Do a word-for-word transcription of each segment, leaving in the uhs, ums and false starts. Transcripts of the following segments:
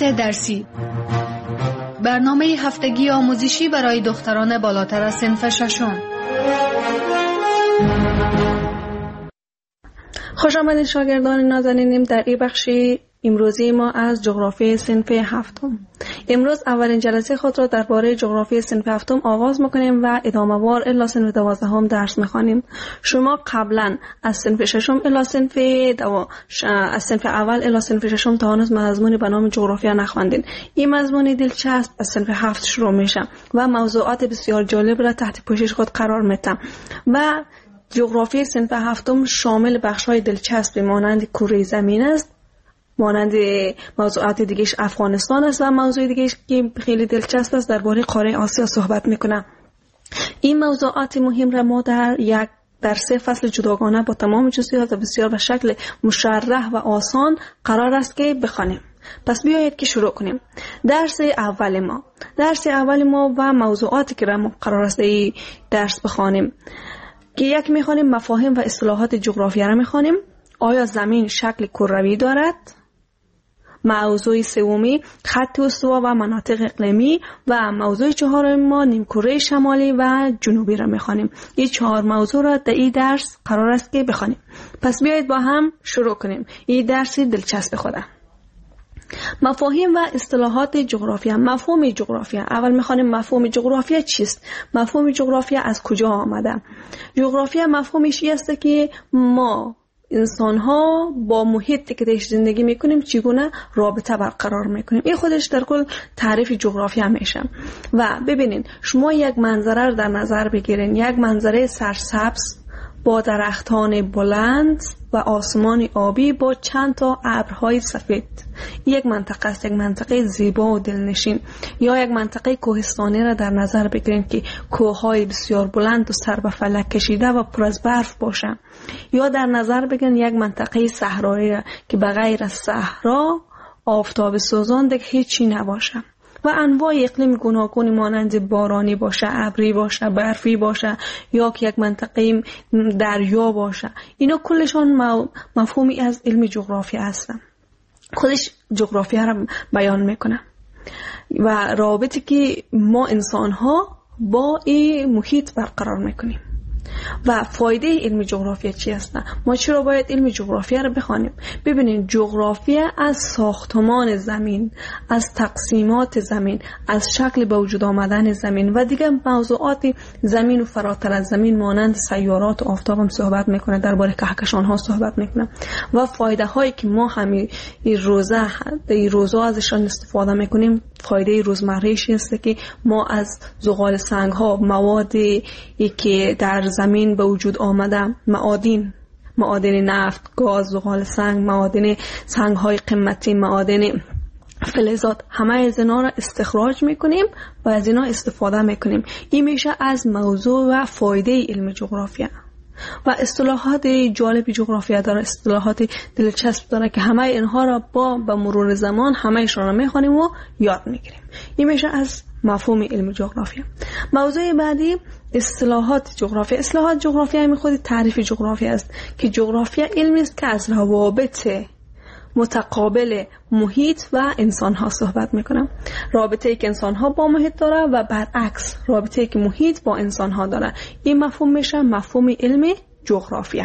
موضوعات درسی، برنامه هفتگی آموزشی برای دختران بالاتر از صنف ششم. خوش آمدید شاگردان نازنینم در این بخشی امروزی ما از جغرافی صنف هفتم. امروز اولین جلسه خود را درباره جغرافی صنف هفتم آغاز می‌کنیم و ادامه‌وار الی صنف دوازدهم درس می‌خوانیم. شما قبلا از صنف ششم الی صنف دو از صنف اول الی صنف ششم تا هنوز مضمونی به نام جغرافیا نخواندین. این مضمون دلچسب از صنف هفت شروع میشه و موضوعات بسیار جالب را تحت پوشش خود قرار میده و جغرافی صنف هفتم شامل بخش‌های دلچسب مانند کره زمین است، مانند موضوعات دیگهش افغانستان است و موضوع دیگهش که خیلی دلچسب است درباره قاره آسیا صحبت میکنه. این موضوعات مهم را ما در یک در سه فصل جداگانه با تمام جزئیات و بسیار به شکل مشرح و آسان قرار است که بخوانیم. پس بیایید که شروع کنیم. درس اول ما درس اول ما و موضوعاتی که ما قرار است این درس بخوانیم که یک میخوانیم مفاهیم و اصطلاحات جغرافیا را میخوانیم. آیا زمین شکل کروی دارد؟ موضوع سومی خط استوا و مناطق اقلیمی و موضوع چهارم ما نیمکره شمالی و جنوبی را میخوانیم. این چهار موضوع را در این درس قرار است که بخوانیم. پس بیایید با هم شروع کنیم. این درسی دلچسب خوده. مفاهیم و اصطلاحات جغرافیا. مفهوم جغرافیا. اول میخوانیم مفهوم جغرافیا چیست؟ مفهوم جغرافیا از کجا آمده؟ جغرافیا مفهومش این است که ما انسان ها با محیطی که درش زندگی میکنیم چگونه رابطه برقرار میکنیم. این خودش در کل تعریف جغرافیا میشه. و ببینین شما یک منظره رو در نظر بگیرین، یک منظره سرسبز با درختان بلند و آسمان آبی با چند تا ابرهای سفید. یک منطقه است، یک منطقه زیبا و دلنشین. یا یک منطقه کوهستانی را در نظر بگیرید که کوههای بسیار بلند و سر به فلک کشیده و پر از برف باشه. یا در نظر بگیرید یک منطقه صحرایی را که بغیر از صحرا آفتاب سوزان دیگه هیچی نباشه. و انواع اقلیم گوناگونی مانند بارانی باشه، ابری باشه، برفی باشه یا که یک منطقه دریا باشه. اینا کلشان مفهومی از علم جغرافیا هستن. خودش جغرافیا را بیان میکنه و رابطی که ما انسان ها با این محیط برقرار میکنیم. و فایده علم جغرافیا چی است؟ ما چرا باید علم جغرافیا رو بخوانیم؟ ببینید جغرافیا از ساختمان زمین، از تقسیمات زمین، از شکل به وجود آمدن زمین و دیگه موضوعات زمین و فراتر از زمین مانند سیارات و آفتاب هم صحبت میکنه، درباره کهکشان ها صحبت میکنه. و فایده هایی که ما همین روزه این روزا ازشان استفاده میکنیم، فایده روزمره‌ایش است که ما از زغال سنگ ها، موادی که در زمین به وجود آمده، معادن معادن نفت، گاز، زغال سنگ، معادن سنگ های قیمتی، معادن فلزات، همه از اینا را استخراج میکنیم و از اینا استفاده میکنیم. این میشه از موضوع و فایده علم جغرافیا. و اصطلاحات جالب جغرافیا داره، اصطلاحات دلچسب داره که همه اینها را با به مرور زمان همه‌شون را میخوانیم و یاد میگیریم. این میشه از مفهوم علم جغرافیا. موضوع بعدی اصطلاحات جغرافیا. اصطلاحات جغرافیا همین خود تعریف جغرافیا است که جغرافیا علمی است که از روابط متقابل محیط و انسان ها صحبت میکنه. رابطه ای که انسان ها با محیط داره و برعکس رابطه ای که محیط با انسان ها داره. این مفهوم میشه مفهوم علم جغرافیا.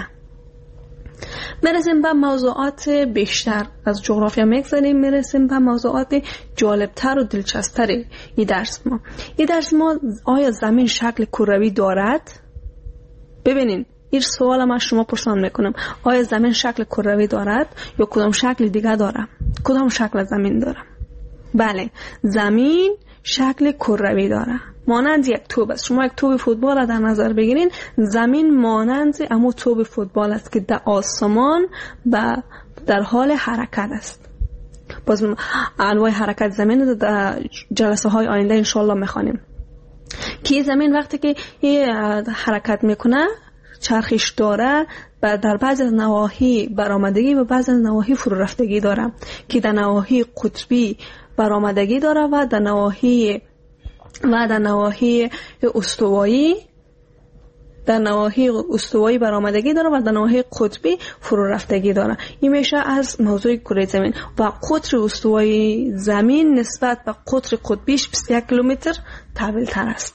میرسیم به موضوعات بیشتر از جغرافیا میگذاریم، میرسیم به موضوعات جالبتر و دلچسبتر این درس ما. این درس ما آیا زمین شکل کروی دارد؟ ببینین این سوال من شما پرسان میکنم، آیا زمین شکل کروی دارد یا کدام شکل دیگه داره؟ کدام شکل زمین داره؟ بله، زمین شکل کروی داره، مانند یک توپ است. شما یک توپ فوتبال را در نظر بگیرین، زمین مانند اما توپ فوتبال است که در آسمان و در حال حرکت است. باز انواع حرکت زمین در جلسه های آینده انشالله میخوانیم که زمین وقتی که حرکت میکنه چرخش داره و در بعض نواحی برآمدگی و بعض نواحی فرو رفتگی داره که در نواحی قطبی برآمدگی داره و در نواحی و در نواحی استوایی در نواحی استوایی برآمدگی داره و در نواحی قطبی فرو رفتگی داره. این میشه از موضوع کره زمین. و قطر استوایی زمین نسبت به قطر قطبیش بیست و یک کیلومتر طویل تر است.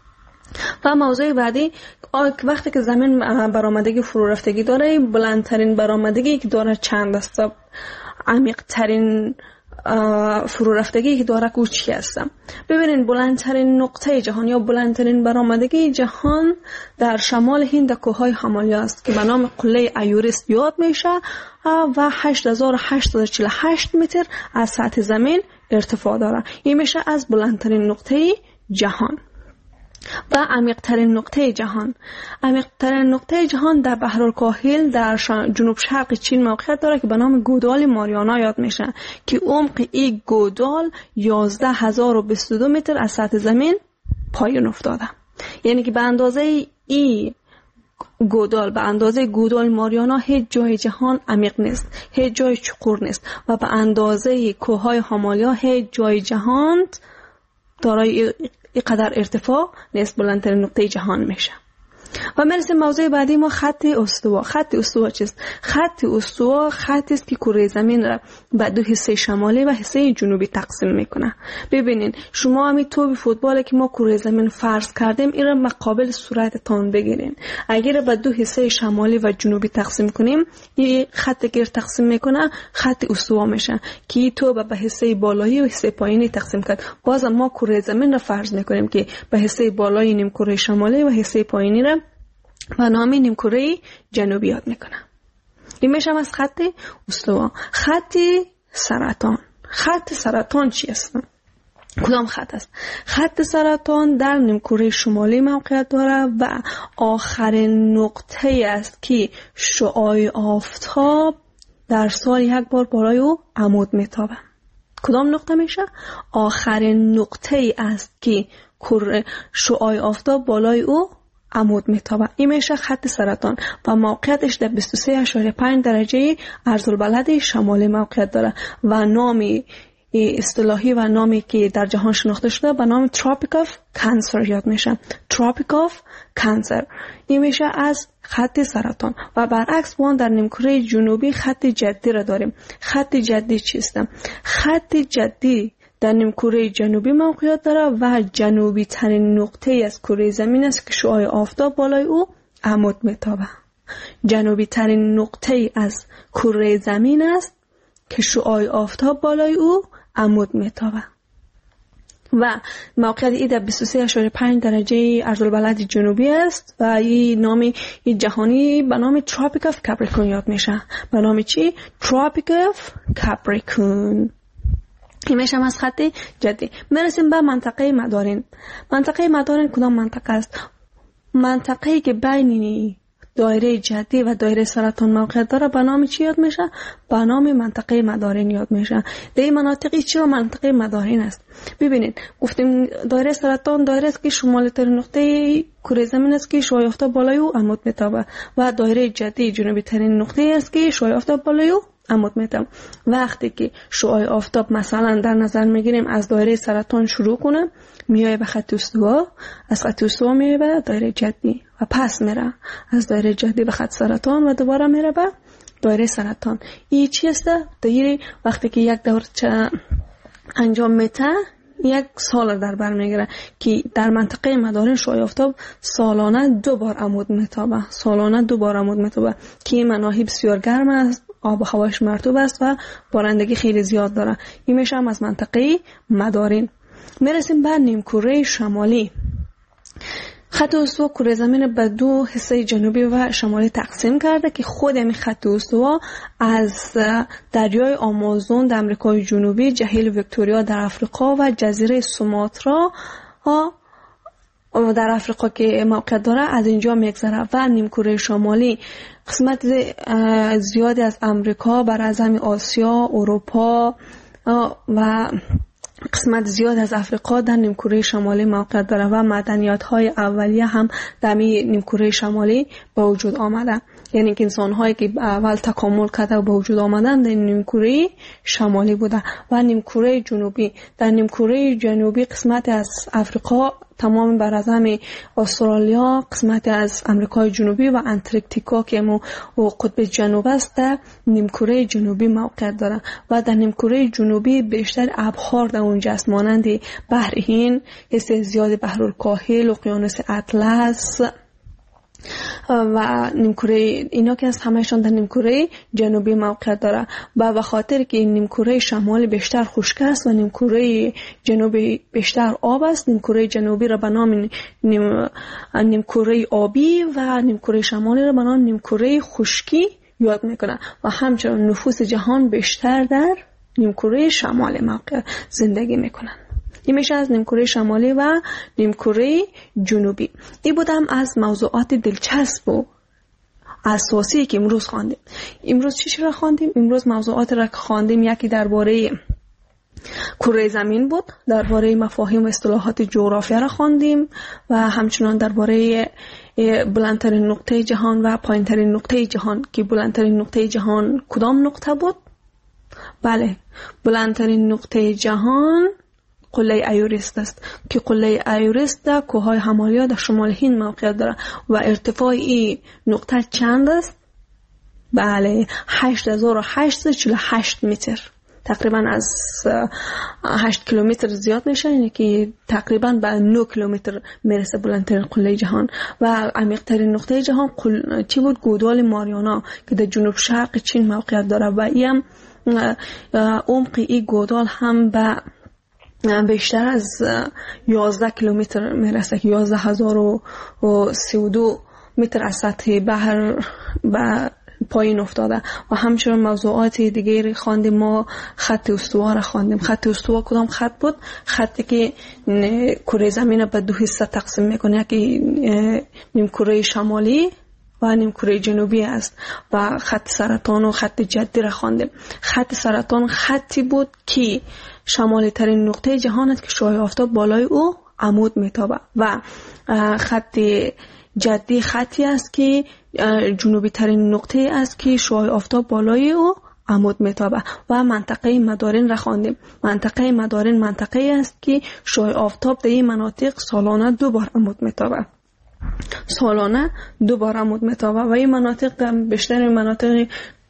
و موضوع بعدی وقتی که زمین برآمدگی فرو رفتگی داره، بلندترین برآمدگی که داره چند است؟ عمیق ترین فرو رفتگی که داره کو چی هستم؟ ببینین بلندترین نقطه جهان یا بلندترین برآمدگی جهان در شمال هند کوههای همالیا است که به نام قله ایورست یاد میشه و هشت هزار و هشتصد و چهل و هشت متر از سطح زمین ارتفاع داره. این میشه از بلندترین نقطه جهان. و عمیق‌ترین نقطه جهان عمیق‌ترین نقطه جهان در بحرالکاهل در جنوب شرق چین موقعیت داره که به نام گودال ماریانا یاد میشه که عمق این گودال یازده هزار و بیست و دو متر از سطح زمین پایین افتاده. یعنی که به اندازه این گودال به اندازه گودال ماریانا هیچ جای جهان عمیق نیست، هیچ جای چقور نیست و به اندازه کوههای همالیا هیچ جای جهان دارای اینقدر ارتفاع نیست. بلندترین نقطه جهان میشه. و میرسیم موضوع بعدی ما، خط استوا. خط استوا چیست؟ خط استوا خطی است که کره زمین را به دو حصه شمالی و حصه جنوبی تقسیم میکنه. ببینین شما همین توپ فوتبال که ما کره زمین فرض کردیم این را مقابل صورتتان بگیرین. اگر به دو حصه شمالی و جنوبی تقسیم کنیم، این خطی که تقسیم میکنه خط استوا میشه که این توپ به حصه بالایی و حصه پایینی تقسیم کرد. باز ما کره زمین را فرض میکنیم که به حصه بالایی نیم کره شمالی و حصه پایینی را و نامی نیمکره جنوبی یاد میکنه. این میشه از خط استوا. خط سرطان. خط سرطان چی است؟ کدام خط است؟ خط سرطان در نیمکره شمالی موقعیت داره و آخرین نقطه است که شعاع آفتاب در سال یک بار بالای او عمود میتابه. کدام نقطه میشه؟ آخرین نقطه است که شعاع آفتاب بالای او عمود میتابه. این میشه خط سرطان و موقعیتش در بیست و سه اشاریه پنج درجه عرض‌البلد شمالی موقعیت داره و نامی اصطلاحی و نامی که در جهان شناخته شده به نام تروپیک آف کانسر یاد میشه. تروپیک آف کانسر. این میشه از خط سرطان. و برعکس ما در نیمکره جنوبی خط جدی را داریم. خط جدی چیست؟ خط جدی در نیمکره جنوبی موقعیت داره و جنوبی ترین نقطه از کره زمین است که شعاع آفتاب بالای او عمود میتابه. جنوبی ترین نقطه از کره زمین است که شعاع آفتاب بالای او عمود میتابه و موقعیت ای در بیست و سه اشاریه پنج درجه عرض‌البلد جنوبی است و این نامی این جهانی به نام تروپیک آف کاپریکون یاد میشه. به نام چی؟ تروپیک آف کاپریکون. این میشه از خط جدی. میرسیم به منطقه مدارین. منطقه مدارین کدام منطقه است؟ منطقه‌ای که بین دایره جدی و دایره سرطان موقعیت داره به نام چی یاد میشه؟ به نام منطقه مدارین یاد میشه. در این مناطقی چرا منطقه مدارین است؟ ببینید گفتیم دایره سرطان دایره است که شمالی ترین نقطه کره زمین است که شعاع آفتاب بالای او عمود میتابه و دایره جدی جنوبی ترین نقطه است که شعاع آفتاب بالای او عمود میتابه. وقتی که شعاع آفتاب مثلا در نظر میگیریم از دایره سرطان شروع کنه میایه به خط استوا، از خط استوا میایه به دایره جدی و پس میره از دایره جدی به خط سرطان و دوباره میره به دایره سرطان. این چی است؟ دایره وقتی که یک دور انجام میده یک سال در بر میگیره که در منطقه مدارین شعاع آفتاب سالانه دو بار عمود میتابه. سالانه دو بار عمود میتابه که مناطق بسیار گرم است، آب و هواش مرطوب است و بارندگی خیلی زیاد داره. این میشه هم از منطقه مدارین. میرسیم به نیمکره شمالی. خط استوا کره زمین به دو حصه جنوبی و شمالی تقسیم کرده که خود این خط استوا از دریای آمازون در امریکای جنوبی، جهیل ویکتوریا در افریقا و جزیره سوماترا در افریقا که موقعیت داره از اینجا میگذره و نیمکره شمالی قسمت زیادی از امریکا، براعظم آسیا، اروپا و قسمت زیاد از افریقا در نیمکره شمالی موقعیت داره و مدنیات های اولیه هم در نیمکره شمالی به وجود آمده. یعنی که انسان هایی که اول تکامل کرده و به وجود آمدن در نیمکره شمالی بوده. و نیمکره جنوبی، در نیمکره جنوبی قسمت از افریقا تمام براعظم استرالیا، قسمت از امریکای جنوبی و انتارکتیکا که مو قطب جنوب است در نیمکره جنوبی موقعیت داره و در نیمکره جنوبی بیشتر ابحار در اونجا است، مانند بحر هند، حصه زیاد بحرالکاهل، اقیانوس اطلس و نیمکره اینا که از همهشان در نیمکره جنوبی موقعیت داره و به خاطر که این نیمکره شمالی بیشتر خشک است و نیمکره جنوبی بیشتر آب است، نیمکره جنوبی را به نام نیم نیمکره آبی و نیمکره شمالی را به نام نیمکره خشکی یاد میکنه و همچنین نفوس جهان بیشتر در نیمکره شمالی موقع زندگی میکنن. این میشه از نیمکره شمالی و نیمکره جنوبی. این بودم از موضوعات دلچسب و اساسی که امروز خواندیم. امروز چی چی را خواندیم؟ امروز موضوعات را خواندیم. یکی درباره کره زمین بود، درباره مفاهیم و اصطلاحات جغرافیا را خواندیم و همچنان درباره بلندترین نقطه جهان و پایینترین نقطه جهان که بلندترین نقطه جهان کدام نقطه بود؟ بله، بلندترین نقطه جهان قله ایورست است که قله ایورست در کوههای همالیا در شمال هند موقعیت دارد و ارتفاع این نقطه چند است؟ بله، هشت هزار و هشتصد و چهل و هشت متر، تقریبا از هشت کیلومتر زیاد میشه، یعنی که تقریبا به نه کیلومتر میرسه بلندترین قله جهان. و عمیق‌ترین نقطه جهان قل... چی بود؟ گودال ماریانا که در جنوب شرق چین موقعیت داره و این عمق این گودال هم به بیشتر از یازده کیلومتر میرسه که یازده هزار و سی و دو متر از سطح بحر به پایین افتاده. و همچنین موضوعات دیگری خواندیم. ما خط استوا را خواندیم. خط استوا کدام خط بود؟ خطی که کره زمین به دو حصه تقسیم میکنه، یکی نیمکره شمالی و نیمکره جنوبی است. و خط سرطان و خط جدی را خواندیم. خط سرطان خطی بود که شمالی ترین نقطه جهان است که شعاع آفتاب بالای او عمود میتابه و خط جدی خطی است که جنوبی ترین نقطه است که شعاع آفتاب بالای او عمود میتابه. و منطقه مدارین را خواندیم. منطقه مدارین منطقه است که شعاع آفتاب در این مناطق سالانه دو بار عمود میتابه. سالانه دو بار عمود میتابه و این مناطق بیشتر مناطق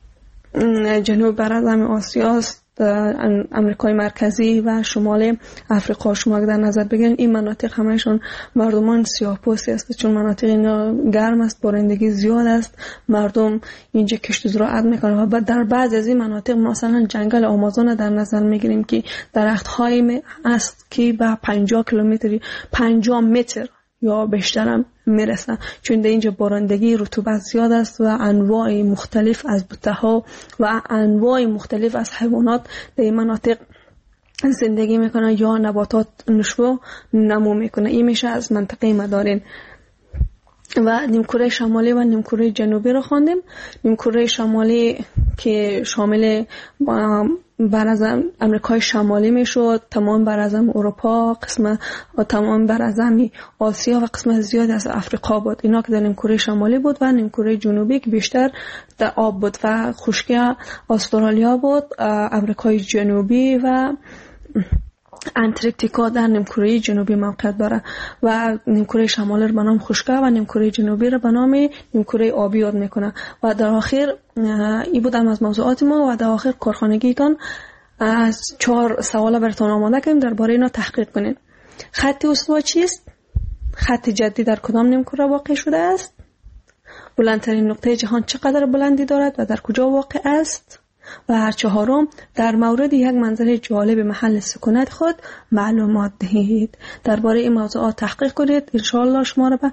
جنوب براعظم آسیا است، امریکای مرکزی و شمال افریقا. شما اگر در نظر بگیرید این مناطق همهشون مردمان سیاه‌پوستی است، چون مناطق اینا گرم است، بارندگی زیاد است، مردم اینجا کشت و زراعت میکنن. و بعد در بعض از این مناطق مثلا جنگل آمازون در نظر میگیریم که درخت‌های است که به پنجاه کیلومتر پنجاه متر یا بیشتر هم میرسن، چون در اینجا بارندگی رطوبت زیاد است و انواع مختلف از بوته‌ها و انواع مختلف از حیوانات در این مناطق زندگی میکنن یا نباتات نشو نمو میکنه. این میشه از منطقه مدارین. و نیمکره شمالی و نیمکره جنوبی رو خواندیم. نیمکره شمالی که شامل براعظم امریکای شمالی میشد، تمام براعظم اروپا، قسم و تمام براعظم آسیا و قسم زیاد از افریقا بود. اینا که در نیمکره شمالی بود. و نیمکره جنوبی که بیشتر در آب بود و خشکی استرالیا بود، امریکای جنوبی و انتارکتیکا در نیمکره جنوبی موقعیت داره. و نیمکره شمالی رو به نام خشکی و نیمکره جنوبی رو به نام نیمکره آبی یاد میکنه. و در آخر این بودم از موضوعات ما. و در آخر کارخانگیتان از چهار سوال براتون آماده کردیم، درباره اینا تحقیق کنین. خط استوا چیست؟ خط جدی در کدام نیمکره واقع شده است؟ بلندترین نقطه جهان چقدر بلندی دارد و در کجا واقع است؟ و هر چهارم در مورد یک منظره جالب محل سکونت خود معلومات دهید. درباره این موضوعات تحقیق کنید. ان شاء الله شما را به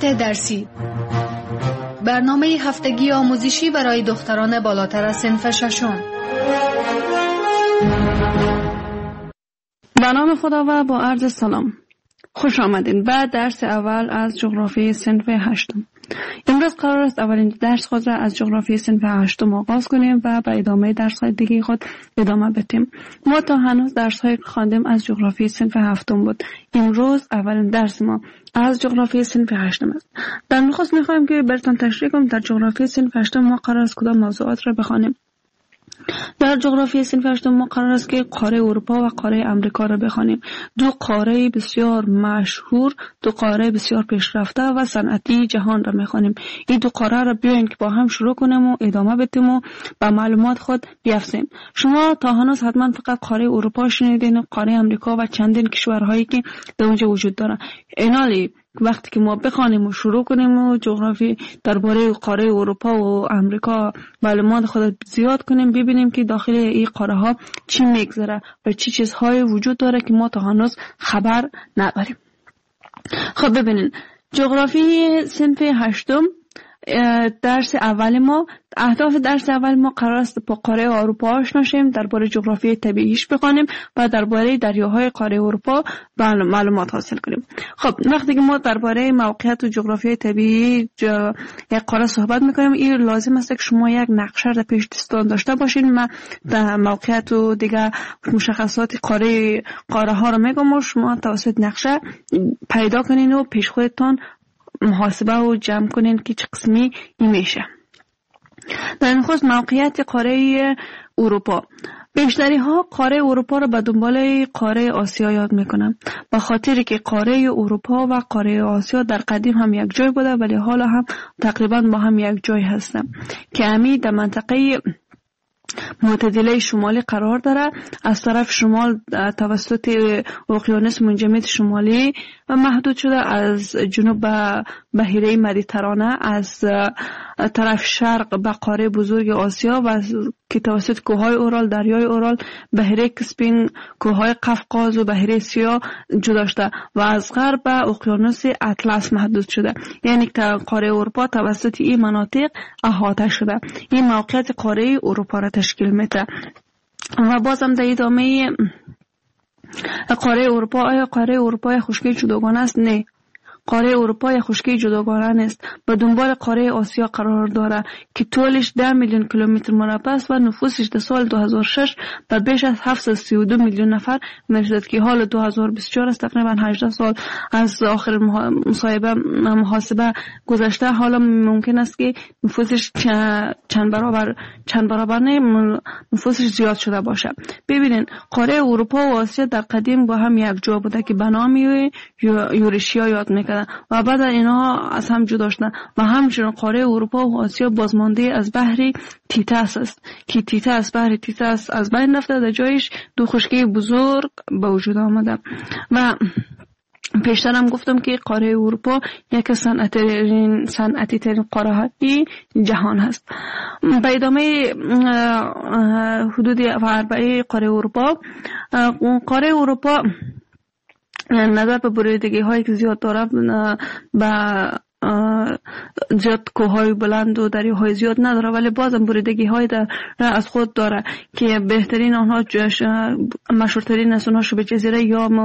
موضوعات درسی. برنامه هفتگی آموزشی برای دختران بالاتر از صنف ششم. به نام خدا و با عرض سلام. خوش آمدین به درس اول از جغرافی صنف هشتم. امروز قرار است اولین درس خود را از جغرافی صنف هشتم آغاز کنیم و به ادامه درس‌های دیگه خود ادامه بدیم. ما تا هنوز درس‌های خواندیم از جغرافی صنف هفتم بود. امروز اولین درس ما از جغرافی صنف هشتم است. در نخست می‌خوایم که براتون تشریح کنم در جغرافی صنف هشتم ما قرار است کدام موضوعات را بخوانیم. در جغرافی صنف هشتم ما قرار است که قاره اروپا و قاره امریکا را بخوانیم. دو قاره بسیار مشهور، دو قاره بسیار پیشرفته و صنعتی جهان را میخوانیم. این دو قاره را بیاین که با هم شروع کنیم و ادامه بدیم و به معلومات خود بیافزاییم. شما تا هنوز حتما فقط قاره اروپا شنیدین و قاره امریکا و چندین کشورهایی که در اونجا وجود دارن. اینالی وقتی که ما بخوانیم و شروع کنیم و جغرافی درباره قاره اروپا و امریکا معلومات خود زیاد کنیم، ببینیم که داخل این قاره ها چی میگذره و چی چیزهای وجود داره که ما تا هنوز خبر نداریم. خب ببینین، جغرافی صنف هشتم درس اول ما، اهداف درس اول ما قرار است با قاره اروپا آشنا شیم، درباره جغرافی طبیعیش بخوانیم و درباره دریاهای قاره اروپا معلومات حاصل کنیم. خب وقتی که ما درباره موقعیت و جغرافی طبیعی یک قاره صحبت میکنیم، این لازم است که شما یک نقشه را پیش دستان داشته باشین. من در موقعیت و دیگه مشخصات قاره قاره ها رو میگم و شما توسط نقشه پیدا کنین و پیش خودتان محاسبه و جمع کنین که چه قسمی این میشه. در نخست موقعیت قاره اروپا. بیشتری ها قاره اروپا را به دنبال قاره آسیا یاد میکنن، به خاطر که قاره اروپا و قاره آسیا در قدیم هم یک جای بوده ولی حالا هم تقریبا با هم یک جای هستن که امی در منطقه معتدله شمالی قرار داره. از طرف شمال توسط اقیانوس منجمد شمالی محدود شده، از جنوب به بحیره مدیترانه، از طرف شرق به قاره بزرگ آسیا و که توسط کوههای اورال، دریای اورال، بحیره کسپین، کوههای قفقاز و بحیره سیاه جدا شده و از غرب به اقیانوس اطلس محدود شده. یعنی که قاره اروپا توسط این مناطق احاطه شده. این موقعیت قاره اروپا را تشکیل میده. و بازم در ادامه قاره اروپا، آیا قاره اروپا خشکی جداگانه است؟ نه، قاره اروپا خشکی جداگانه نیست. به دنبال قاره آسیا قرار داره که طولش ده میلیون کیلومتر مربع است و نفوسش در سال دو هزار و شش به بیش از هفتصد و سی و دو میلیون نفر میرسد که حال دو هزار و بیست و چهار است، تقریبا هجده سال از آخر مصاحبه محاسبه گذشته. حالا ممکن است که نفوسش چند برابر چند برابر نه نفوسش زیاد شده باشه. ببینین، قاره اروپا و آسیا در قدیم با هم یک جا بوده که به نام یورشیا یاد میکنه و بعد اینها از هم جدا شدن و همچنین قاره اروپا و آسیا بازمانده از بحر تیتاس است که تیتاس بحر تیتاس از بین رفته، در جایش دو خشکی بزرگ به وجود آمده. و پیشتر هم گفتم که قاره اروپا یک صنعتی صنعتی ترین قاره های جهان هست. به ادامه حدود اربعه قاره اروپا، قاره اروپا نظر به بریدگی هایی که زیاد داره، به زیاد کوههای بلند و دریاهای زیاد نداره ولی بازم بریدگی های در از خود داره که بهترین آنها مشهورترین از اونها شبه جزیره یا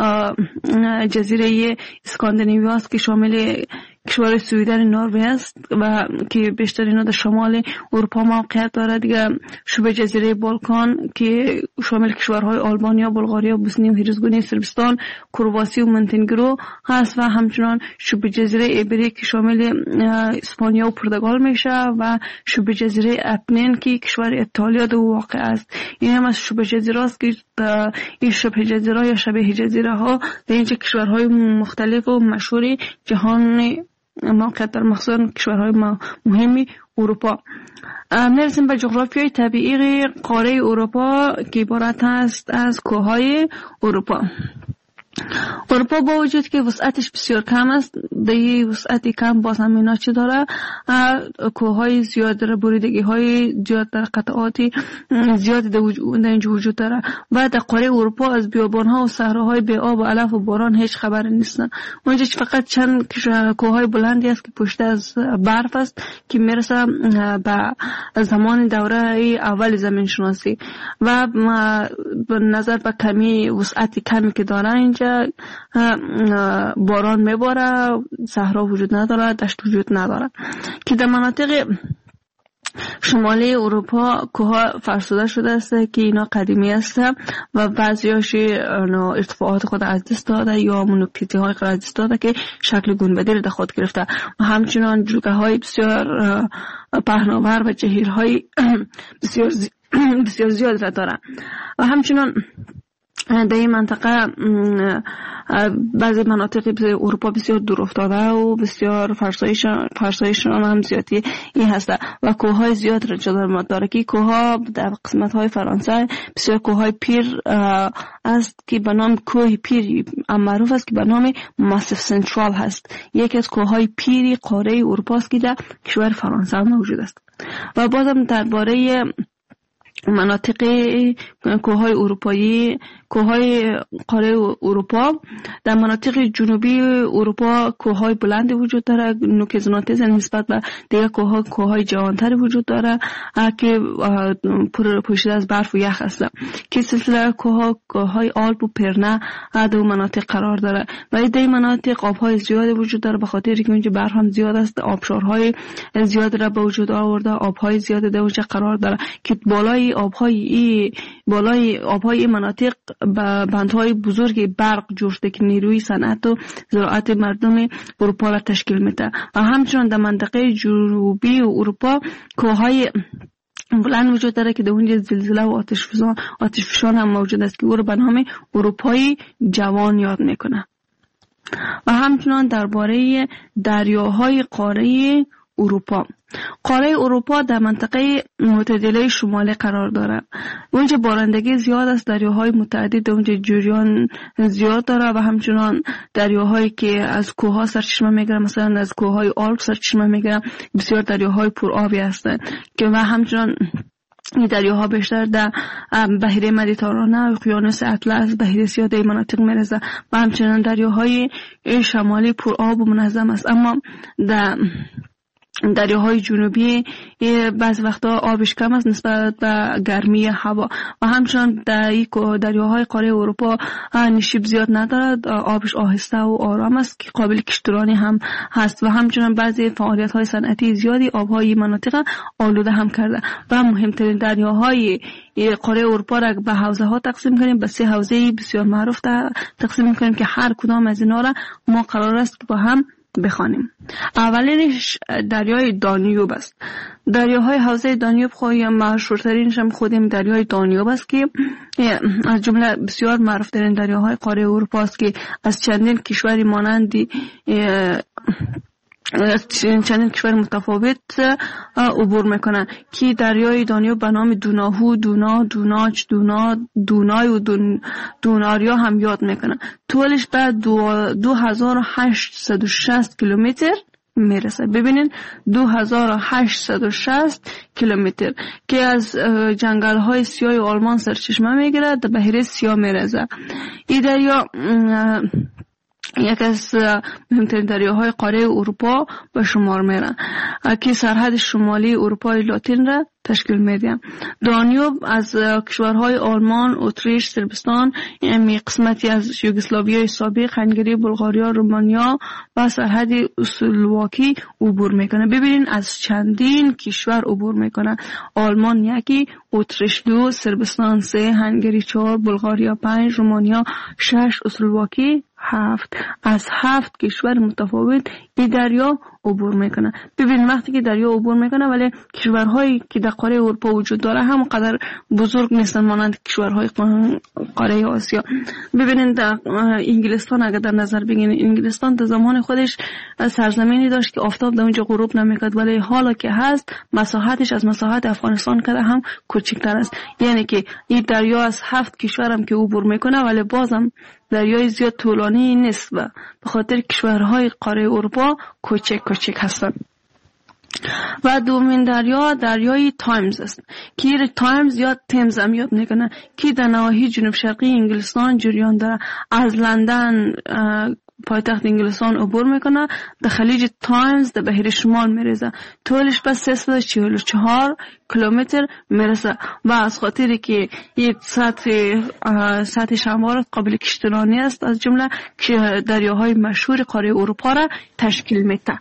جزیره اسکاندیناوی است که شامل کشور سویدن نروژ است و که بیشترین در شمال اروپا موقعیت دارد. دیگه شبه جزیره بالکان که شامل کشورهای آلبانیا، بلغاریا، بوسنی و هرزگونی، صربستان، کرواسی و مونتنگرو هست و همچنان شبه جزیره ایبری که شامل اسپانیا و پرتغال میشه و شبه جزیره اپنین که کشور ایتالیا در واقع است. این هم از شبه جزیره است که این شبه جزیره یا شبه جزیره ها در اینجا کشورهای مختلف و مشهور جهان موقعیت در مخصوصا کشورهای مهمی اروپا. میرسیم به جغرافیای طبیعی قاره اروپا که عبارت است از کوههای اروپا. اروپا با وجود که وسعتش بسیار کم است، دیگه وسعتی کم باز هم اینا چی داره؟ کوههای زیاد داره، بریدگی های زیاد داره، قطعاتی زیاد در اینجا وجود داره و در قاره اروپا از بیابان ها و صحراهای بی آب و علف و باران هیچ خبر نیستن. اونجا فقط چند کوههای بلندی است که پشت از برف است که میرسه به زمان دوره اول زمین شناسی و به نظر به کمی وسعتی کمی که داره اینجا باران میباره، صحرا وجود نداره، دشت وجود نداره. که در مناطق شمالی اروپا کوها فرسوده شده است که اینا قدیمی است و بعضیاش ارتفاعات خود از دست داده یا منوکتی های خود از دست داده که شکل گنبدی را در خود گرفته و همچنان جلگه های بسیار پهناور و جهیرهای بسیار زی... بسیار زیاد را داره و همچنان در این منطقه بعضی مناطق اروپا بسیار دور افتاده و بسیار فرسایشان هم زیادی این هسته و کوههای زیاد را جدا داره که کوهها در قسمت های فرانسه بسیار کوههای پیر است که به نام کوه پیر معروف است که به نام ماسیف سنترال هست. یکی از کوههای پیری قاره اروپا است که در کشور فرانسه موجود است. و بازم درباره مناطق کوههای اروپایی، کوههای قاره اروپا، در مناطق جنوبی اروپا کوههای بلندی وجود داره، نوک زناتیز نسبت به دیگر کوهها کوههای جوانتری وجود داره که پر پوشیده از برف و یخ هستند که سلسله کوهها کوههای آلپ و پرنه در مناطق قرار داره و در این مناطق آبهای زیادی وجود داره به خاطر اینکه اونجا برف هم زیاد است، آبشارهای زیاد را به وجود آورده، آبهای زیاد در اونجا قرار داره که بالای آبهای بالای آبهای مناطق بندهای بزرگ برق جور شده که نیروی صنعت و زراعت مردم اروپا را تشکیل میده و همچنان در منطقه جنوبی اروپا کوههای بلند وجود داره که در اونجا زلزله و آتش فشان آتش فشان هم موجود است که او را به نام اروپای جوان یاد میکنه. و همچنان درباره دریاهای قاره اروپا، قاره اروپا در منطقه معتدله شمالی قرار داره. اونجا بارندگی زیاد است، دریاهای متعدد اونجا جریان زیاد داره و همچنان دریاهایی که از کوهها سرچشمه میگیرن، مثلا از کوههای آلپ سرچشمه میگیرن، بسیار دریاهای پرآبی هستند که و همچنان این دریاها بیشتر در بحیره مدیترانه، اقیانوس اطلس، بحیره سیاه در مناطق میرسه و همچنان دریاهای شمالی پرآب و منظم است. اما در دریاهای جنوبی بعض وقتا آبش کم است نسبت به گرمی هوا و همچنان در دریاهای قاره اروپا نشیب زیاد ندارد، آبش آهسته و آرام است که قابل کشتیرانی هم هست و همچنان بعضی فعالیت های صنعتی زیادی آبهای مناطق آلوده هم کرده. و مهمترین دریاهای قاره اروپا را به حوزه ها تقسیم کنیم، به سه حوزه بسیار معروف تقسیم کنیم که هر کدام از اینا را ما قرار است که با هم بخوانیم. اولینش دریای دانیوب است. دریاهای حوزه دانیوب خود یا مشهورترینش هم خودیم دریای دانیوب است که از جمله بسیار معروفترین دریاهای قاره اروپا است که از چندین کشوری مانندی چندین کشور متفاوت عبور میکنن که دریای دانیوب به نام دوناهو، دونا، دوناچ، دونا، دونای و دون، دوناریا هم یاد میکنن. طولش به دو, دو هزار و هشتصد و شصت کیلومتر میرسه. ببینین دو هزار و هشتصد و شصت کیلومتر که از جنگل های سیاه آلمان سرچشمه میگیره، در بحیره سیاه میرسه. این دریا یک از مهمترین دریاهای قاره اروپا به شمار میرن که سرحد شمالی اروپای لاتین را تشکیل میده. دانیوب از کشورهای آلمان، اتریش، صربستان، یعنی قسمتی از یوگسلاویای سابق، هنگری، بلغاریا، رومانیا و سرحد اسلواکی عبور میکنه. ببینین از چندین کشور عبور میکنه. آلمان یکی، اتریش دو، صربستان سه، هنگری چهار، بلغاریا پنج، رومانیا شش، اسلواکی هفت. از هفت کشور متفاوت این دریا عبور میکنه. ببین وقتی که دریا عبور میکنه ولی کشورهایی که در قاره اروپا وجود داره هم قدر بزرگ نیستن مانند کشورهای قاره آسیا. ببینید در انگلستان اگر در نظر بگیرید، انگلستان در زمان خودش سرزمینی داشت که آفتاب در اونجا غروب نمیکرد، ولی حالا که هست مساحتش از مساحت افغانستان کده هم کوچکتر است. یعنی که این دریا از هفت کشورم که عبور میکنه ولی بازم دریای زیاد طولانی نیست و به خاطر کشورهای قاره اروپا کوچک کوچک هستند. و دومین دریا دریای تایمز است که تایمز یا تمز هم یاد میکنه که در نواحی جنوب شرقی انگلستان جریان داره. از لندن پایتخت انگلستان عبور میکنه، در خلیج تایمز در بحر شمال میرسه، طولش بس سیصد و چهل و چهار کیلومتر میرسه و از خاطری که یک سطح سطح شمال قابل کشتیرانی است از جمله دریاهای مشهور قاره اروپا را تشکیل میده.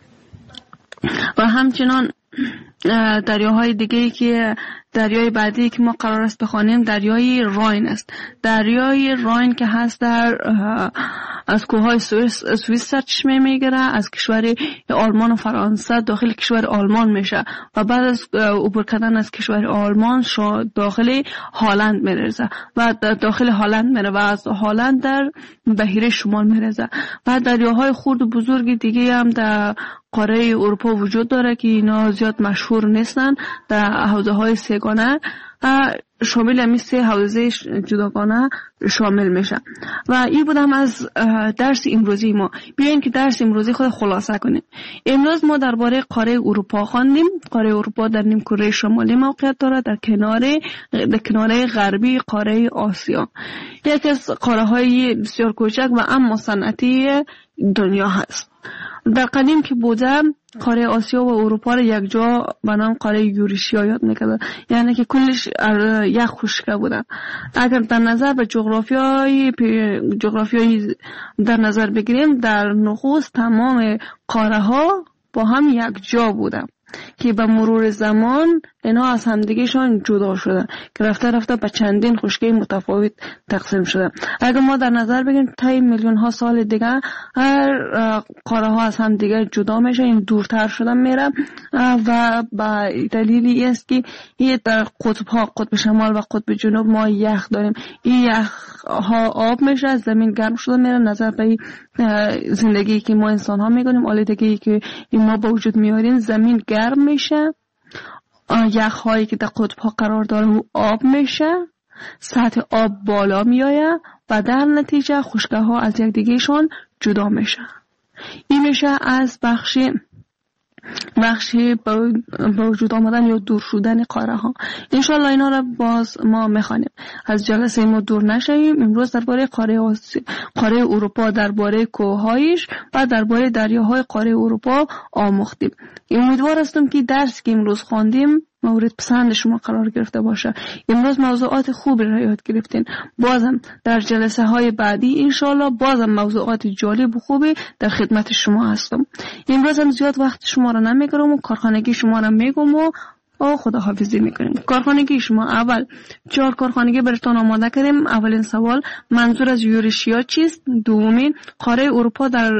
و همچنان دریاهای دیگه‌ای که دریای بعدی که ما قرار است بخوانیم دریای راین است. دریای راین که هست در از کوههای سوئیس سوئیس سرچشمه میگیره، از کشور آلمان و فرانسه داخل کشور آلمان میشه و بعد از عبور کردن از کشور آلمان داخل هلند میرسه و داخل هلند میره و از هلند در بحیره شمال میرسه. و دریاهای خرد و بزرگ دیگه هم در قاره اروپا وجود داره که اینا زیاد مشهور نیستن. در حوزه های سگانه شامل همی سه حوزه جداگانه شامل میشه. و این بودم از درس امروزی ما. بیاین که درس امروزی خود خلاصه کنیم. امروز ما درباره قاره اروپا خواندیم. قاره اروپا در نیمکره شمالی موقعیت داره، در کنار در کناره غربی قاره آسیا. یکی از قاره های بسیار کوچک و اما صنعتی دنیا هست. در قدیم که بودم قاره آسیا و اروپا را یک جا به نام قاره یوریشیا یاد میکرد، یعنی که کلش یک خشکه بودن. اگر در نظر به جغرافیای جغرافیای در نظر بگیریم، در نخست تمام قاره ها با هم یک جا بودن که به مرور زمان اینا از همدیگهشان جدا شدن که رفته رفته به چندین خشکی متفاوت تقسیم شدن. اگر ما در نظر بگیریم طی میلیون ها سال دیگه هر قاره ها از هم دیگه جدا میشه، این دورتر شدن میره و به دلیلی است که این در قطب ها قطب شمال و قطب جنوب ما یخ داریم. این یخ ها آب میشه، زمین گرم شده میره. نظر به زندگی که ما انسان ها میکنیم، آلودگی که ما با وجود میاریم، زمین گرم میشه، یخ هایی که در قطب ها قرار داره آب میشه، سطح آب بالا میآید و در نتیجه خشکه ها از یک دیگهشون جدا میشه. این میشه از بخشی بخشی با وجود آمدن یا دور شدن قاره ها. انشالله اینا را باز ما میخوانیم. از جلسه ما دور نشویم. امروز درباره قاره آسی... قاره اروپا، درباره کوههایش و درباره دریاهای قاره اروپا آموختیم. امیدوار هستم که درس که امروز خواندیم مورد پسند شما قرار گرفته باشه. امروز موضوعات خوبی را یاد گرفتین. بازم در جلسه های بعدی انشالله بازم موضوعات جالب و خوبی در خدمت شما هستم. امروز هم زیاد وقت شما را نمیگیرم و کارخانگی شما را میگم و او خداحافظی میکنیم. کارخانگی شما اول چهار کارخانگی براتون آماده کردیم. اولین سوال منظور از یوریشیا چیست؟ دومین قاره اروپا در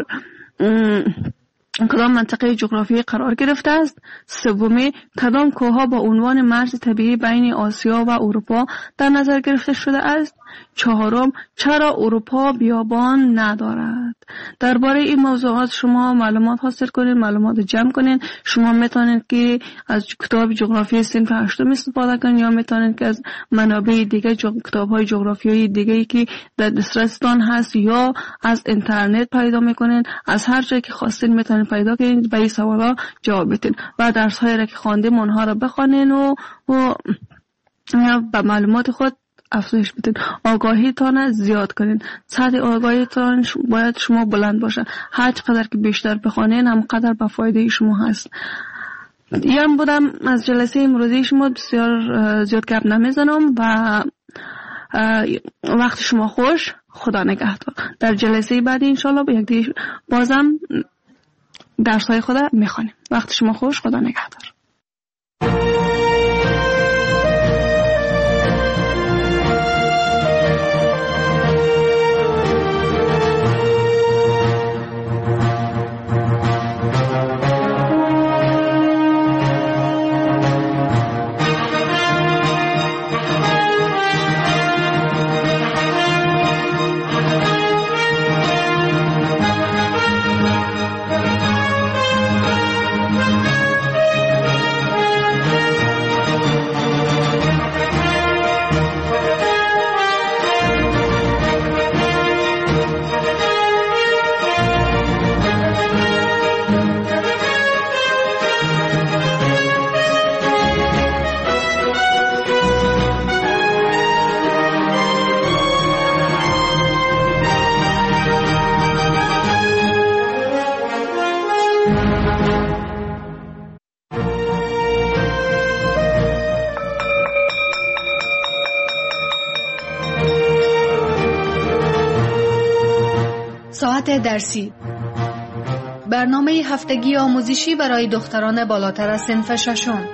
کدام منطقه جغرافیایی قرار گرفته است؟ سومی کدام کوهها با عنوان مرز طبیعی بین آسیا و اروپا در نظر گرفته شده است؟ چهارم چرا اروپا بیابان ندارد؟ درباره این موضوعات شما معلومات حاصل کنید، معلومات جمع کنید. شما میتونید که از کتاب جغرافی صنف هشتم استفاده کنید یا میتونید که از منابع دیگه کتاب‌های جغرافیایی دیگه‌ای که در دسترستان هست یا از اینترنت پیدا میکنید. از هر جایی که خواستین میتونید پیدا کنید به این سوالا جواب بدین و درس‌هایی را که خواندیم اونها را بخوانید و و به معلومات خود افزایش بدین. آگاهیتان زیاد کنین. سطح آگاهیتان باید شما بلند باشه. هر چقدر که بیشتر بخوانین هم قدر به فایده شما هست. یام بودم از جلسه امروزی شما بسیار زیاد گپ نمیزنم و وقت شما خوش. خدا نگهدار. در جلسه بعدی انشالله به یک دیگه بازم درس‌های خود میخوانیم. وقت شما خوش. خدا نگهدار. ساعت درسی، برنامه هفتگی آموزشی برای دختران بالاتر از صنف ششم.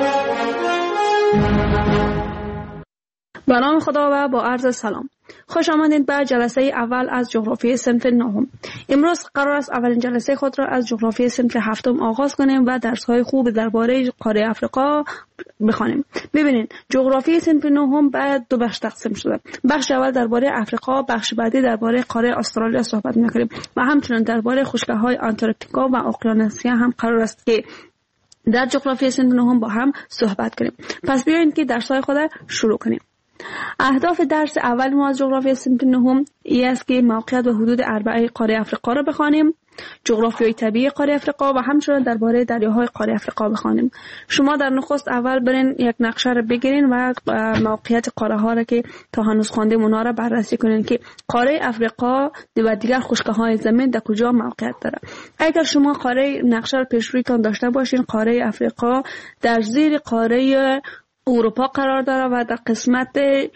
به نام خدا و با عرض سلام. خوش آمدید به جلسه اول از جغرافی صنف نهم. امروز قرار است اولین جلسه خود را از جغرافی صنف هفتم آغاز کنیم و درس‌های خوب درباره قاره آفریقا بخوانیم. ببینید، جغرافی صنف نهم به دو بخش تقسیم شده. بخش اول درباره آفریقا، بخش بعدی درباره قاره استرالیا صحبت می‌کنیم و همچنین درباره خشکی‌های آنتارکتیکا و اقیانوسیا هم قرار است که در جغرافی صنف نهم با هم صحبت کنیم. پس بیایید که درس‌های خود را شروع کنیم. اهداف درس اول ما از جغرافی صنف نهم این است که موقعیت و حدود اربعه قاره آفریقا را بخوانیم، جغرافیای طبیعی قاره آفریقا و همچنین درباره دریاهای قاره آفریقا بخوانیم. شما در نخست اول برین یک نقشه را بگیرین و موقعیت قاره ها را که تا هنوز خواندیم اونها را بررسی کنین که قاره آفریقا و دیگر خشکی‌های زمین در کجا موقعیت داره. اگر شما قاره نقشه را پیش رویتان داشته باشین، قاره آفریقا در زیر قاره اروپا قرار داره و در قسمت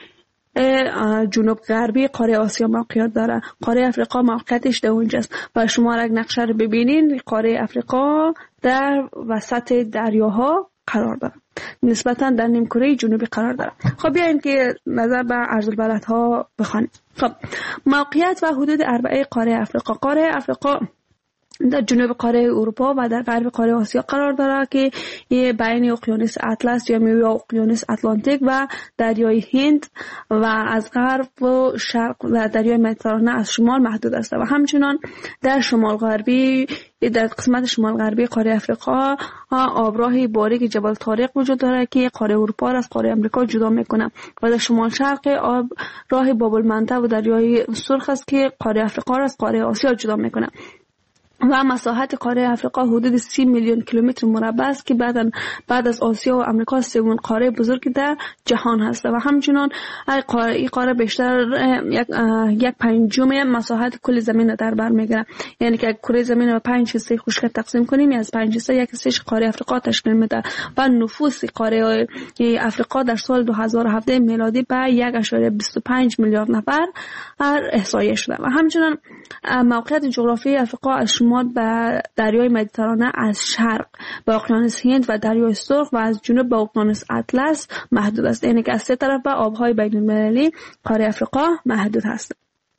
جنوب غربی قاره آسیا موقعیت داره. قاره آفریقا موقعیتش در اونجاست و شما اگر نقشه رو ببینین، قاره آفریقا در وسط دریاها قرار داره، نسبتا در نیمکره جنوبی قرار داره. خب بیاین که نظر به عرض البلدها بخوانیم. خب موقعیت و حدود اربعه قاره آفریقا. قاره آفریقا در جنوب قاره اروپا و در غرب قاره آسیا قرار داره که بین اقیانوس اطلس یا میوه اقیانوس اتلانتیک و دریای هند و از غرب و شرق و دریای مدیترانه از شمال محدود است و همچنان در شمال غربی در قسمت شمال غربی قاره آفریقا آبراه باریک جبل طارق وجود داره که قاره اروپا را از قاره آمریکا جدا میکنه و در شمال شرق آب راه باب المندب و دریای سرخ است که قاره آفریقا را از قاره آسیا جدا میکنه و مساحت قاره آفریقا حدود سی میلیون کیلومتر مربع است که بعد بعد از آسیا و آمریکا سومین قاره بزرگ در جهان هست و همچنین این قاره بیشتر یک یک پنجم مساحت کل زمین را در بر میگیره. یعنی که کره زمین رو به پنج حصه خشک تقسیم کنیم، از پنج حصه یک حصهش قاره آفریقا تشکیل میده و نفوس قاره آفریقا در سال دو هزار و هفده میلادی به یک ممیز بیست و پنج میلیارد نفر احصایه شده و همچنین موقعیت جغرافیایی آفریقا از شمال به دریای مدیترانه از شرق به اقیانوس هند و دریای سرخ و از جنوب به اقیانوس اطلس محدود است. یعنی که از سه طرف به آبهای بین المللی قاره آفریقا محدود است.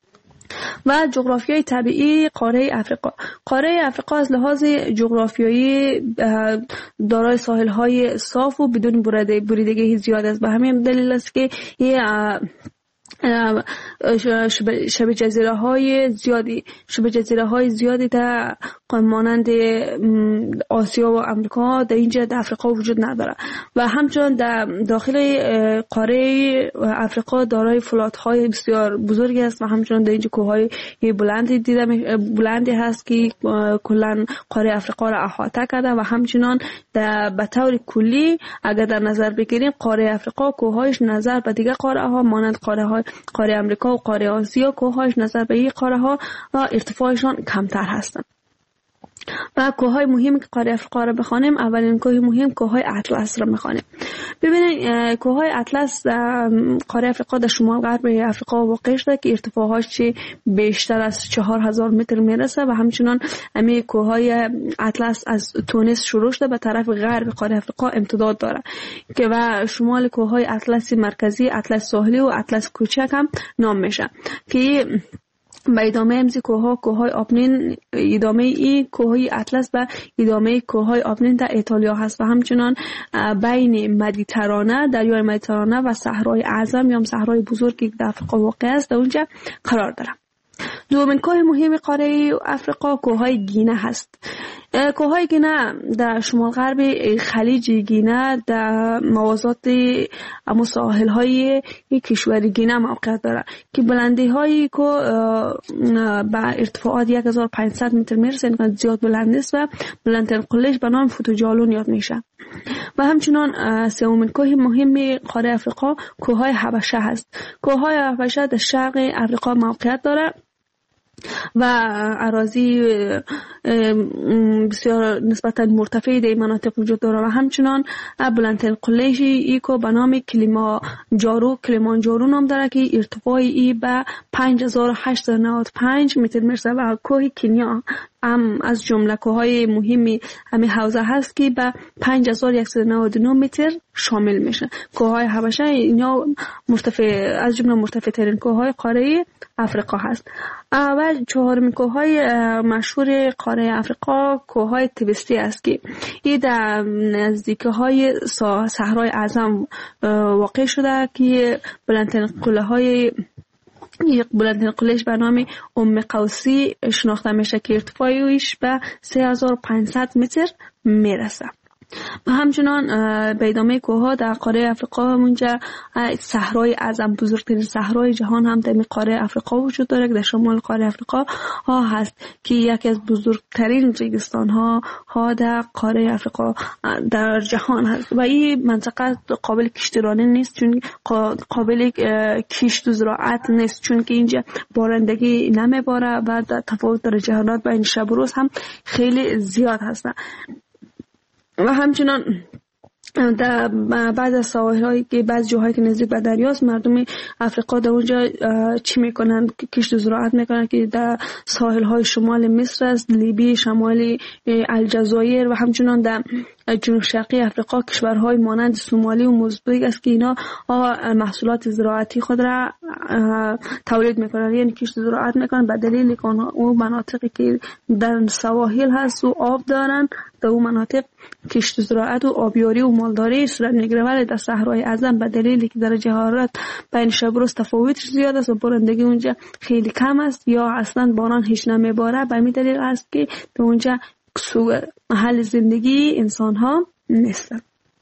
و جغرافیای طبیعی قاره آفریقا. قاره آفریقا از لحاظ جغرافیایی دارای ساحل‌های صاف و بدون بریدگی زیاد است. به همین دلیل است که شبه جزیره های زیادی شبه جزیره های زیادی در مانند آسیا و آمریکا در اینجا در آفریقا وجود نداره و همچنین در داخل قاره آفریقا دارای فلات های بسیار بزرگی است و همچنین در اینجا کوههای بلندی دیده بلندی هست که کلا قاره آفریقا را احاطه کرده و همچنین در به طور کلی اگر در نظر بگیریم قاره آفریقا کوههایش نظر به دیگر قاره ها مانند قاره های قاره آمریکا و قاره آسیا کوههایش نظر به این قاره ها و ارتفاعشان کمتر هستند. و کوههای مهم که قاره آفریقا را بخوانیم، اولین کوه مهم کوههای اطلس را میخوانیم. ببینید کوههای اطلس در قاره آفریقا در شمال غرب آفریقا واقع شده که ارتفاعش بیشتر از چهار هزار متر میرسه و همچنان همه کوههای اطلس از تونس شروع شده به طرف غرب قاره آفریقا امتداد داره که و شمال کوههای اطلس مرکزی، اطلس ساحلی و اطلس کوچک هم نام میشه که به ادامه امزی کوها کوهای آپنین ادامه ای کوهای اطلس و ادامه کوهای آپنین در ایتالیا هست و همچنان بین مدیترانه دریای مدیترانه و صحرای اعظم یا صحرای بزرگی در آفریقا واقع است در اونجا قرار داره. دومین کوه مهم قاره آفریقا کوههای گینه هست. کوههای گینه در شمال غرب خلیج گینه در موازات اما ساحل های کشور گینه موقعیت داره که بلندی هایی که به ارتفاعات یک هزار و پانصد متر میرسه، اینقدر زیاد بلند نیست و بلندترین قلهش به نام فوتوجالون یاد میشه. و همچنان سومین کوه مهم قاره آفریقا کوههای حبشه هست. کوههای حبشه در شرق آفریقا موقعیت داره و اراضی بسیار نسبتا مرتفع در مناطق وجود داره و همچنان بلندترین قله ایکو به نام کلیمانجارو کلیمانجارو نام داره که ارتفاع ای به پنج هزار و هشتصد و نود و پنج متر میرسه و کوه کنیا هم از جمله کوههای مهمی همین حوزه هست که به پنج هزار و صد و نود و نه متر شامل میشه. کوههای حبشه اینا مرتفع از جمله مرتفع ترین کوههای قاره افریقا هست. و چهارمین کوههای مشهور قاره افریقا کوههای تبستی است که این در نزدیکی های صحرای اعظم واقع شده که بلندترین قله های یک بلندترین قلهش به نام ام قوسی شناخته میشه که ارتفاعش به سه هزار و پانصد متر میرسه. و همچنان به ادامه کوهها در قاره افریقا منجا صحرای اعظم بزرگترین صحرای جهان هم در قاره افریقا وجود داره که در شمال قاره افریقا ها هست که یکی از بزرگترین ریگستان ها ها در قاره افریقا در جهان هست و این منطقه قابل کشتیرانی نیست چون قابل کشت و زراعت نیست چون که اینجا بارندگی نمیباره و تفاوت درجه حرارت بین شب و روز هم خیلی زیاد هست. و همچنان در بعض از سواحل‌هایی که بعض جاهایی که نزدیک به دریاست مردم افریقا در اونجا چی میکنن؟ کشت و زراعت میکنن که در ساحل‌های شمال مصر است، لیبی، شمال الجزایر و همچنان در جنوب شرقی افریقا کشورهای مانند سومالی و موزامبیک است که اینا محصولات زراعتی خود را تولید میکنن، یعنی کشت و زراعت میکنن به دلیل که اون مناطقی که در سواحل هست و آب دارن در اون مناطق کشت و زراعت و آبیاری و مالداری صورت میگیره، ولی در صحرای اعظم به دلیلی که درجه حرارت بین شب و روز تفاوتش زیاد است و بارندگی اونجا خیلی کم است یا اصلا باران هیچ نمیباره، به همین دلیل است که در اونجا محل زندگی انسان ها نیستن.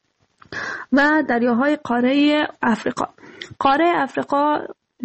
و دریاهای قاره افریقا قاره افریقا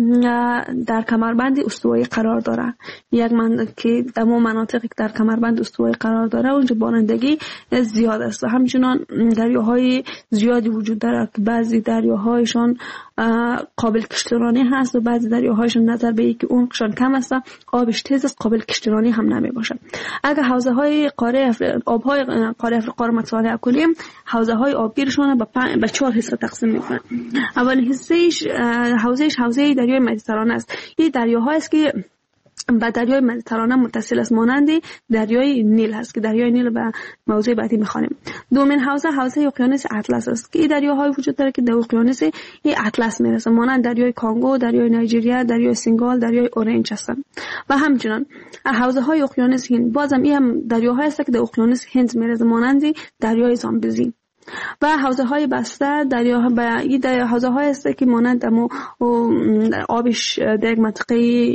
در کمربند استوایی قرار داره، یک من که در مناطقی که در کمربند استوایی قرار داره اونجا بارندگی زیاد است و همچنان دریاهای زیادی وجود داره که بعضی دریاهایشان قابل کشتیرانی هست و بعضی دریاهایشان نظر به اینکه عمقشان کم است آبش تیز است قابل کشتیرانی هم نمی باشه. اگر حوزه های قاره افریقا آبهای قاره افریقا رو مطالعه کنیم حوزه های آبگیرشان به چهار حصه تقسیم میکنن. اول حصهش حوزهش حوزه دریای مدیترانه است. این دریاهایی است که با دریای مدیترانه متصل است مانند دریای نیل هست که دریای نیل به موضوع بعدی میخوانیم. دومین حوزه حوزه اقیانوس اطلس است که این دریاهای وجود داره که در اقیانوس اطلس میرسه مانند دریای کانگو، دریای نایجریا، دریای سنگال، دریای اورنج هستند. و همچنان حوزه های اقیانوس هند بازم این هم دریاهایی است که در اقیانوس هند میرسه مانند دریای زامبزی. و حوزه های بسته دریا به این حوزه های است که مانند دمو آبش در یک منطقه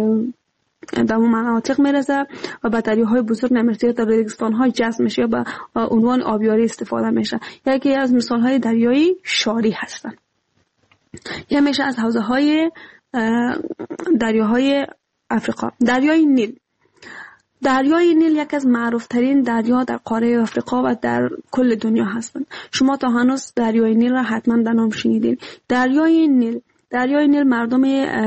در اون مناطق میرسه و به دریاهای بزرگ نمیرسه در ریگستان های جذب میشه یا به عنوان آبیاری استفاده میشه. یکی از مثال های دریایی شاری هستن. یا میشه از حوزه های دریاهای افریقا. دریای نیل دریای نیل یک از معروف ترین دریا در قاره افریقا و در کل دنیا هستند. شما تا هنوز دریای نیل را حتما در نام شنیدین. دریای نیل دریای نیل مردم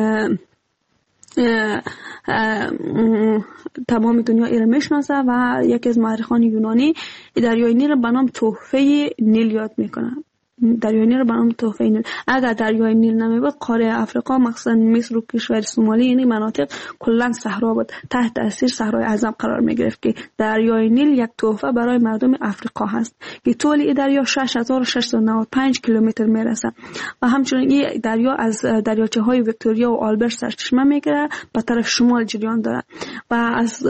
اه اه تمام دنیا ایره میشناسه و یکی از مورخان یونانی دریای نیل را به نام تحفه نیل یاد میکنه. دریای نیل را به نام تحفه نیل. اگر دریای نیل نمیبود قاره افریقا مخصوصا مصر و کشور سومالی این مناطق کلا صحرا بود، تحت تاثیر صحرای اعظم قرار میگرفت که دریای نیل یک تحفه برای مردم افریقا هست که طول این دریا شش هزار و ششصد و نود و پنج کیلومتر میرسه و همچنین این دریا از دریاچه های ویکتوریا و آلبرت سرچشمه میگیره به طرف شمال جریان داره و از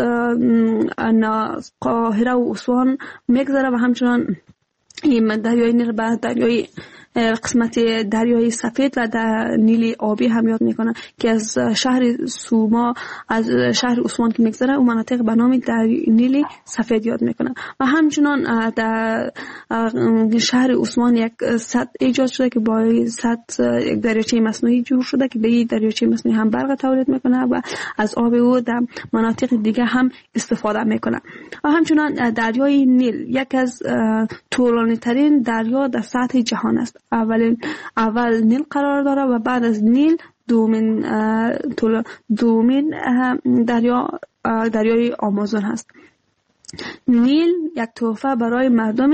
قاهره و اسوان میگذره و همچنین این دریای نیل به دریای قسمت دریای سفید و در نیل آبی هم یاد میکنه که از شهر سوما از شهر اسوان که میگذره اون مناطق به نام نیل سفید یاد میکنه و همچنان در شهر اسوان یک سد ایجاد شده که با سد یک دریاچه مصنوعی جور شده که به این دریاچه مصنوعی هم برق تولید میکنه و از آب او در مناطق دیگه هم استفاده میکنه. و همچنان دریای نیل یک از طولانی ترین دریا در سطح جهان است. اول اول نیل قرار داره و بعد از نیل دومین دومین دریا دریای آمازون هست. نیل یک تحفه برای مردم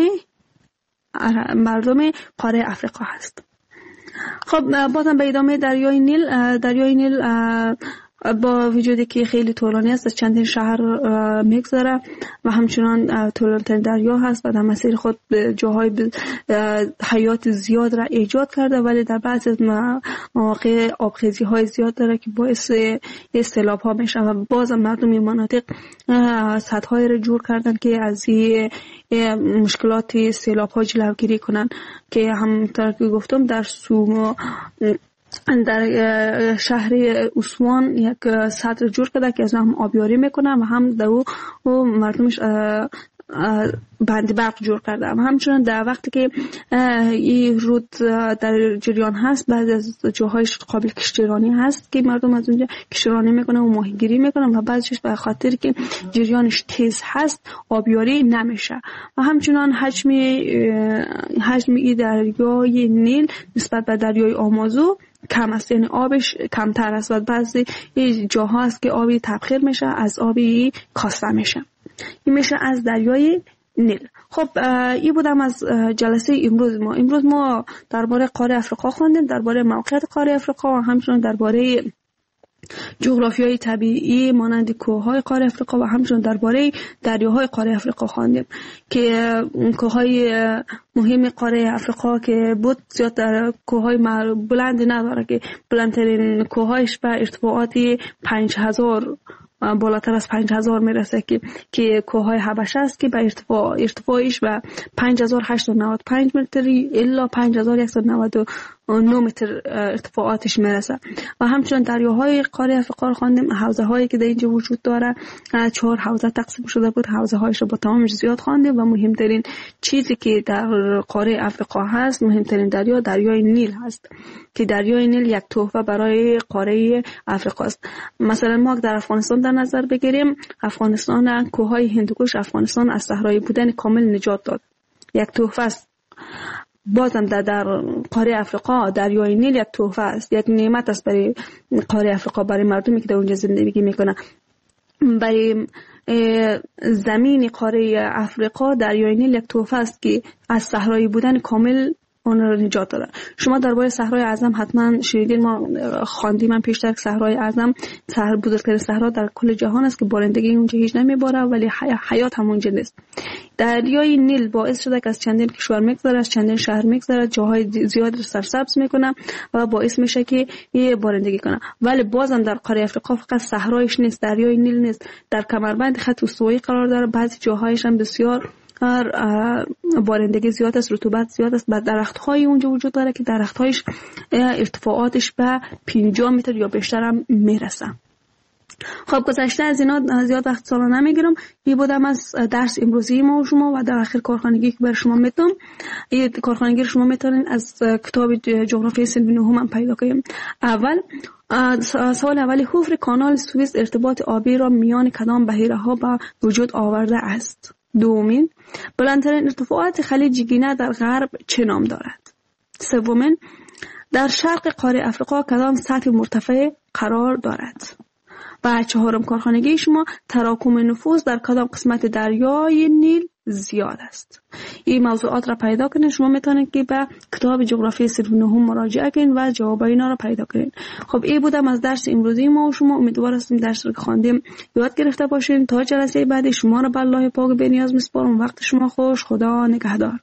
مردم قاره افریقا هست. خب بازم به ادامه دریای نیل، دریای نیل با وجودی که خیلی طولانی است از چندین شهر میگذره و همچنان طولانی‌ترین دریا هست و در مسیر خود جاهای حیات زیاد را ایجاد کرده، ولی در بعضی از مواقع آبخیزی های زیاد داره که باعث سیلاب ها میشه و بازم مردم این مناطق سد های را جور کردن که از این مشکلات سیلاب ها جلوگیری کنن، که همونطور که گفتم در سومو در شهر اسوان یک سد جور کرده که از هم آبیاری میکنن و هم در او مردمش بند برق جور کرده. و همچنان در وقتی که این رود در جریان هست، بعضی از جاهایش قابل کشتیرانی هست که مردم از اونجا کشتیرانی میکنن و ماهیگیری میکنن و بعضیش به خاطر که جریانش تیز هست آبیاری نمیشه. و همچنان حجم حجم این دریای نیل نسبت به دریای آمازون کم است، یعنی آبش کمتر است و بعضی جاها هست که آبی تبخیر میشه، از آبی کاسته میشه. این میشه از دریای نیل. خب این بودم از جلسه امروز ما. امروز ما درباره قاره افریقا خواندیم، درباره موقعیت قاره افریقا و همچنین درباره جغرافیای طبیعی مانند کوههای قاره افریقا و همچنین درباره دریاهای قاره افریقا خواندیم که کوههای مهم قاره افریقا که بود زیاد در کوههای بلند نداره، که بلندترین کوههایش به ارتفاعاتی پنج هزار بالاتر از پنج هزار میرسه که که کوههای حبشه است که به ارتفاع ارتفاعش به پنج هزار و هشتصد و نود و پنج متری الا پنج هزار و صد و نود و نه متر ارتفاعاتش میرسه. و همچنین دریاهای قاره افریقا رو خواندیم، حوزه هایی که در اینجا وجود داره چهار حوزه تقسیم شده بود، حوزه هایش رو با تمامش زیاد خواندیم و مهمترین چیزی که در قاره افریقا هست، مهمترین دریا دریای نیل هست که دریای نیل یک تحفه برای قاره افریقا است. مثلا ما در افغانستان در نظر بگیریم، افغانستان کوههای هندوکش افغانستان از صحرایی بودن کامل نجات داد، یک تحفه است. بازم در, در قاره افریقا دریای نیل یک تحفه است، یک نعمت است برای قاره افریقا، برای مردمی که در اونجا زندگی میکنه. برای زمین قاره افریقا دریای نیل یک تحفه است که از صحرایی بودن کامل اون رو نجات داده. شما درباره صحرای اعظم حتما شنیدین، ما خواندیم من پیشتر که صحرای اعظم صحرا بزرگترین صحرا در کل جهان است که بارندگی اونجا هیچ نمیباره ولی حیات هم اونجا نیست. دریای نیل باعث شده که از چندین کشور میگذره، از چندین شهر میگذره، جاهای زیاد سرسبز میکنه و باعث میشه که یه بارندگی کنه. ولی بازم در قاره افریقا فقط صحرایش نیست، دریای نیل نیست، در کمربند خط استوایی قرار داره، بعضی جاهایش هم بسیار بارندگی زیاد است، رطوبت زیاد است. بعد درخت‌های اونجا وجود داره که درخت‌هایش ارتفاعاتش به پنجاه متر یا بیشتر هم میرسه. خب گذشته از اینا زیاد وقت سالا نمیگیرم. این بودم از درس امروزی ما و شما و در آخر کارخانگی که برای شما میتونم. این کارخانگی رو شما میتونین از کتاب جغرافیای صنف نهم هم پیدا کنیم. اول سوال اولی، حفر کانال سوئیس ارتباط آبی را میان کدام بحیره ها به وجود آورده است؟ دومین، بلندترین ارتفاعات خلیج گینه در غرب چه نام دارد؟ سومین، در شرق قاره افریقا کدام سطح مرتفع قرار دارد؟ و چهارم کارخانگی شما، تراکم نفوذ در کدام قسمت دریای نیل زیاد است؟ این موضوعات را پیدا کنید. شما میتونید که به کتاب جغرافی صنف نهم مراجعه کنید و جواب اینا را پیدا کنید. خب این بودم از درس امروزی ما و شما. امیدوار هستم درس رو که خواندیم یاد گرفته باشین. تا جلسه بعدی شما را به الله پاک بی‌نیاز میسپارم. وقت شما خوش. خدا نگهدار.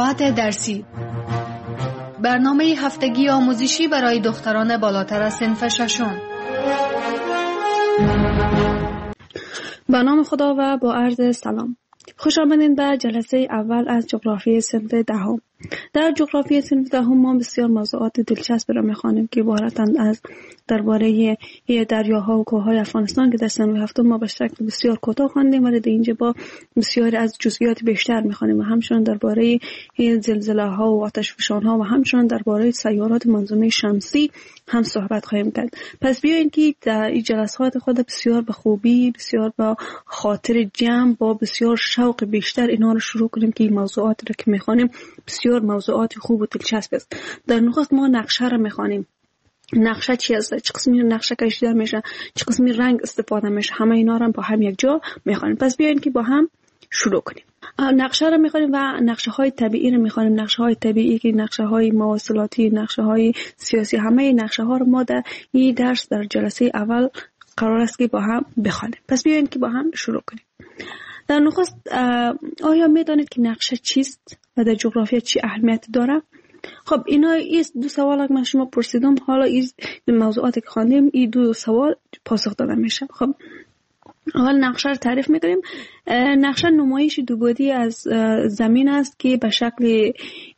مقامات درسی. برنامه هفتگی آموزشی برای دختران بالاتر از صنف ششم. به نام خدا و با عرض سلام. خوش آمدین به جلسه اول از جغرافی صنف دهم. در جغرافی صنف دهم ما بسیار موضوعات دلچسب را می‌خوانیم که عبارتند از درباره دریاها و کوههای افغانستان که در صنف هفتم ما به شکل بسیار کوتاه خواندیم، ولی در اینجا با بسیار از جزئیات بیشتر می‌خوانیم و همچنین درباره زلزله‌ها و آتشفشان‌ها و همچنین درباره سیارات منظومه شمسی هم صحبت خواهیم کرد. پس بیاین که در این جلسات خود بسیار به خوبی، بسیار با خاطر جمع، با بسیار شوق بیشتر اینا رو شروع کنیم که این موضوعات رو که می‌خوانیم بسیار موضوعات خوب و دلچسب است. در نخست ما نقشه را می‌خوانیم. نقشه چی است؟ چه قسمی نقشه کشیده میشه؟ چه قسمی رنگ استفاده میشه؟ همه اینا رو با هم یک جا می‌خوانیم. پس بیاین که با هم شروع کنیم. نقشه را می‌خوانیم و نقشه های طبیعی را می‌خوانیم. نقشه های طبیعی که نقشه های مواصلاتی، نقشه های سیاسی، همه نقشه ها رو ما در این درس در جلسه اول قرار است که با هم بخوانیم. پس بیاین که با هم شروع کنیم. در نخست آیا می‌دانید که نقشه چیست و در جغرافیا چی اهمیت داره؟ خب اینا این دو سوال که من شما پرسیدم، حالا این موضوعاتی که خواندیم این دو سوال پاسخ داده میشه. خب اول نقشه رو تعریف میکنیم. نقشه نمایش دو بعدی از زمین است که به شکل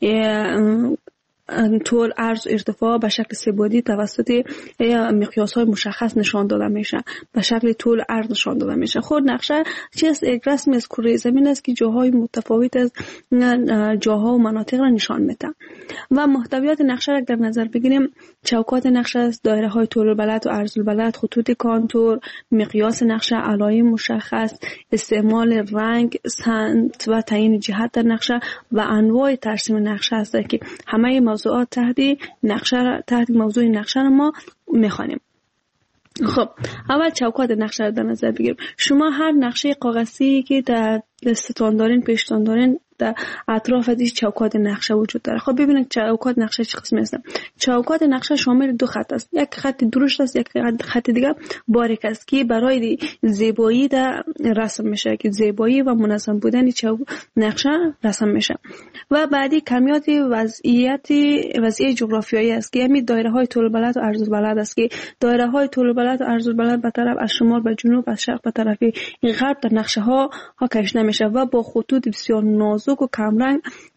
طول، عرض و ارتفاع به شکل سه بعدی توسط مقیاس‌های مشخص نشان داده میشه. به شکل طول، عرض نشان داده میشه. خود نقشه چیست؟ یک رسم از کره زمین است که جاهای متفاوت از جاها و مناطق را نشان میده. و محتویات نقشه را در نظر بگیریم، چوکات نقشه است، دایره‌های طول البلد و عرض البلد، خطوط کانتور، مقیاس نقشه، علائم مشخص، استعمال رنگ، سمت و تعیین جهت در نقشه و انواع ترسیم نقشه است که همه موضوعات تحت نقشه تحت موضوع نقشه را ما میخوانیم. خب اول چوکات نقشه را در نظر بگیریم. شما هر نقشه کاغذی که در دستتان دارین، پیشتان دارین، در اطراف از این چوکات نقشه وجود داره. خب ببینید چوکات نقشه چه قسمی هستن. چوکات نقشه شامل دو خط است. یک خط درشت است، یک خط دیگه باریک است که برای زیبایی در رسم میشه، که زیبایی و منظم بودن نقشه رسم میشه. و بعدی کمیات وضعیت وضعیت جغرافیایی است که همین دایره های طول البلد و عرض البلد است که دایره های طول البلد و عرض البلد به طرف از شمال به جنوب، از شرق به طرف غرب در نقشه ها ها کشیده میشه و با خطوط بسیار نازک و کمرنگ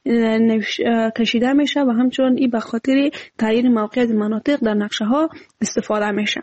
کشیده میشه و همچنین این به خاطر تعیین موقعیت مناطق در نقشه ها استفاده میشه.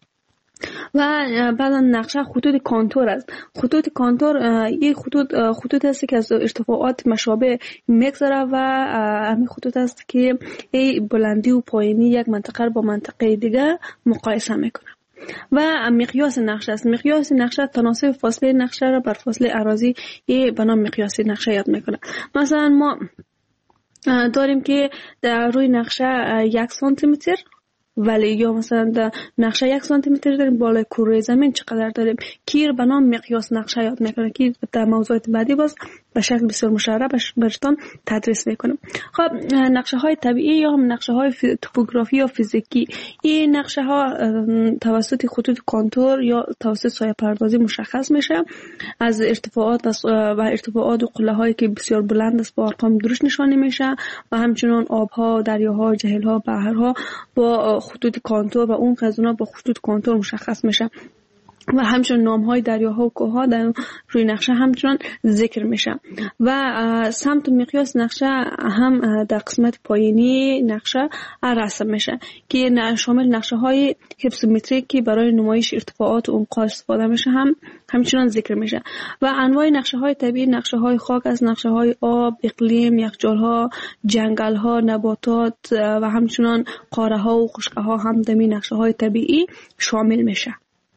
و بعد نقشه خطوط کانتور است. خطوط کانتور این خطوط خطوط است که از ارتفاعات مشابه میگذره و همین خطوط است که این بلندی و پایینی یک منطقه با منطقه دیگه مقایسه میکنه. و مقیاس نقشه است. مقیاس نقشه تناسب فاصله نقشه را بر فاصله اراضی به نام مقیاس نقشه یاد میکنه. مثلا ما داریم که در روی نقشه یک سانتی متر، ولی یا مثلا در نقشه یک سانتی متر داریم، بالای کره زمین چقدر داریم، که به نام مقیاس نقشه یاد میکنه که در موضوعات بعدی باز به شکل بسیار مشرح براتون تدریس میکنم. خب نقشه های طبیعی یا هم نقشه های توپوگرافی یا فیزیکی، این نقشه ها توسط خطوط کانتور یا توسط سایه پردازی مشخص میشه. از ارتفاعات و ارتفاعات و قله هایی که بسیار بلند است با ارقام درشت نشان میشه و همچنین آبها، دریاها، جهلها، بحرها با خطوط کانتور و اون قزونا با خطوط کانتور مشخص میشه. و همچنین نام‌های دریاها و کوه‌ها در روی نقشه همچنان ذکر میشه. و سمت و مقیاس نقشه هم در قسمت پایینی نقشه رسم میشه که شامل نقشه‌های هیپسومتریک که برای نمایش ارتفاعات و عمق استفاده میشه هم همچنان ذکر میشه. و انواع نقشه‌های طبیعی، نقشه‌های خاک از نقشه‌های آب، اقلیم، یخچال‌ها، جنگل‌ها، نباتات و همچنین قاره‌ها و خشک‌ها هم در این نقشه‌های طبیعی شامل میشه.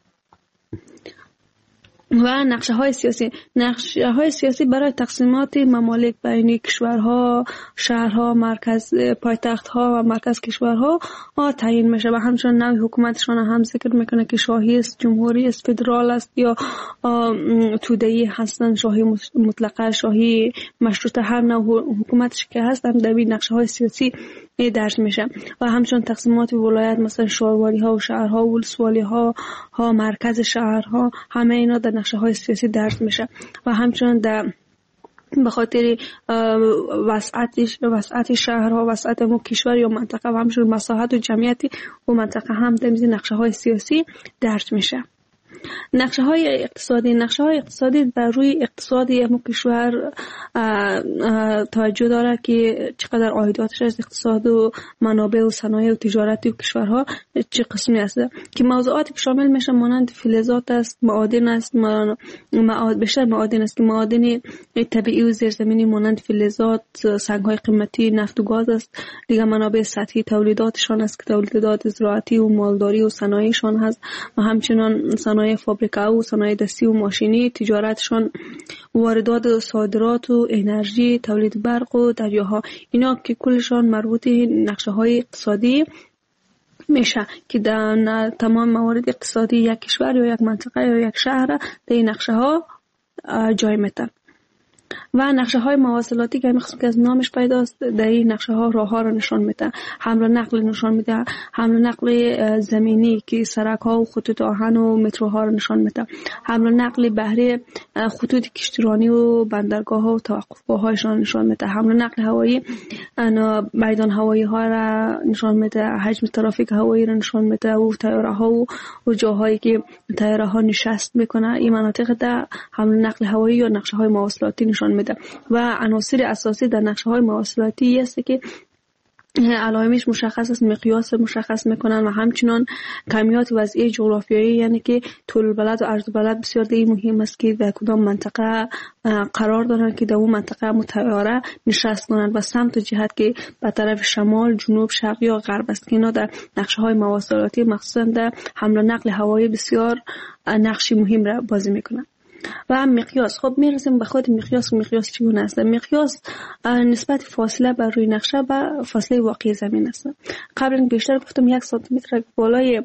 و نقشه های سیاسی نقشه های سیاسی برای تقسیمات ممالک بین کشورها، شهرها، مرکز پایتخت‌ها و مرکز کشورها تعیین میشه و همچنین نوع حکومتشان هم ذکر میکنه که شاهی است، جمهوری است، فدرال است یا توده‌ای هستند، شاهی مطلقه، شاهی مشروطه، هر نوع حکومتش که هست هم در نقشه های سیاسی درج میشه. و همچنین تقسیمات ولایت مثلا شهرواری ها و شهرها و ولسوالی ها ها مرکز شهرها، همه اینا در نقشه های سیاسی درج میشه. و همچنین در به خاطر وسعت وسعت شهرها، وسعت مو کشور یا منطقه و همچنین مساحت و جمعیت و منطقه هم در نقشه های سیاسی درج میشه. نقشه های اقتصادی نقشه های اقتصادی بر روی اقتصادی امو کشور توجه داره که چقدر عایداتش از اقتصاد و منابع و صنایع و تجارتی و کشورها چه قسمی است که موضوعاتی که شامل میشه مانند فلزات است، معادن است، معاد بیشتر معادن است که معادن طبیعی و زیرزمینی مانند فلزات، سنگ های قیمتی، نفت و گاز است. دیگه منابع سطحی تولیداتشان است که تولیدات زراعتی و مالداری و صنایعشان هست و همچنین صنایع فابریکا و صنایع دستی و ماشینی، تجارتشان، واردات و صادرات و انرژی، تولید برق و دریاها، اینا که کلشان مربوط نقشه های اقتصادی میشه که در تمام موارد اقتصادی یک کشور یا یک منطقه یا یک شهر در این نقشه ها جای میتن. و نقشه های مواصلاتی که همین قسم که از نامش پیداست در این نقشه ها راه ها را نشان میده، حمل و نقل نشان میده، حمل و نقل زمینی که سرک ها و خطوط آهن و متروها را نشان میده، حمل و نقل بحری، خطوط کشتیرانی و بندرگاه ها و توقفگاه هایشان نشان میده، حمل و نقل هوایی، میدان هوایی ها را نشان میده، حجم ترافیک هوایی را نشان میده و طیاره ها و جاهایی که طیاره ها نشست میکنه. این مناطق در حمل و نقل هوایی یا نقشه های مواصلاتی نشان میده. و عناصر اساسی در نقشه های مواصلاتی است که علائمش مشخص است، مقیاس مشخص میکنن و همچنان کمیات وضعی جغرافیایی، یعنی که طول بلد و عرض بلد بسیار دیگه مهم است که در کدام منطقه قرار دارن که در اون منطقه متعاره نشست کنند و سمت و جهت که به طرف شمال، جنوب، شرق یا غرب است که اینا در نقشه های مواصلاتی مخصوصا در حمل و نقل هوایی بسیار نقشی مهم را بازی میکنن. و مقیاس، خب میرسیم به خود مقیاس. مقیاس چگونه است؟ مقیاس نسبت فاصله بر روی نقشه به فاصله واقعی زمین است. قبلا بیشتر گفتم یک سانتی متر بالای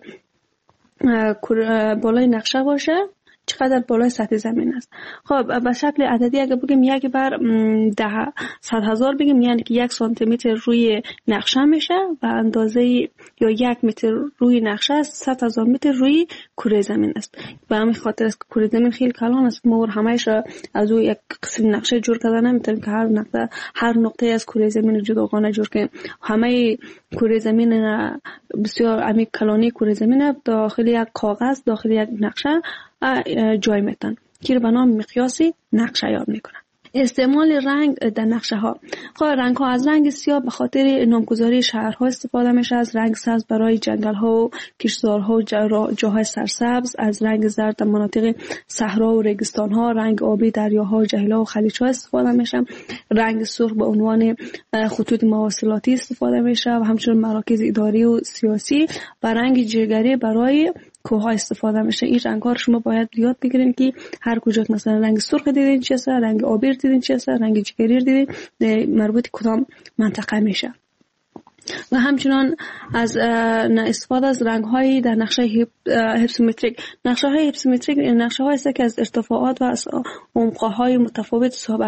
بالای نقشه باشه چقدر بالای سطح زمین است. خب به شکل عددی اگه بگیم یک بر ده صد هزار بگیم، یعنی که یک سانتی متر روی نقشه میشه و اندازه یا یک متر روی نقشه است صد هزار متر روی کره زمین است. به همین خاطر است که کره زمین خیلی کلان است. ما همه‌اش از او یک قسم نقشه جور کردن نمیتونیم که هر نقطه هر نقطه از کره زمین جداگانه جور کنیم. همه کره زمین بسیار عمیق کلانی کره زمین داخل یک کاغذ، داخل یک نقشه جای میتن که به نام مقیاسی نقشه یاد میکنن. استعمال رنگ در نقشه ها. خب رنگ ها از رنگ سیاه به خاطر نامگذاری شهرها استفاده میشه، از رنگ سبز برای جنگل ها و کشتزارها و جاهای سرسبز، از رنگ زرد در مناطق صحرا و ریگستان ها، رنگ آبی دریاها و جهیل ها و خلیج ها استفاده میشه، رنگ سرخ به عنوان خطوط مواصلاتی استفاده میشه و همچنین مراکز اداری و سیاسی، و رنگ جگری برای کوه استفاده میشه. این رنگ ها رو شما باید یاد بگیرین که هر کجا مثلا رنگ سرخ دیدین چه است، رنگ آبی دیدین چه است، رنگ جگری دیدین مربوط کدام منطقه میشه. و همچنان از استفاده از رنگ های در نقشه هیپسومتریک. نقشه های هیپسومتریک نقشه های است که از ارتفاعات و از عمق های متفاوت صحبت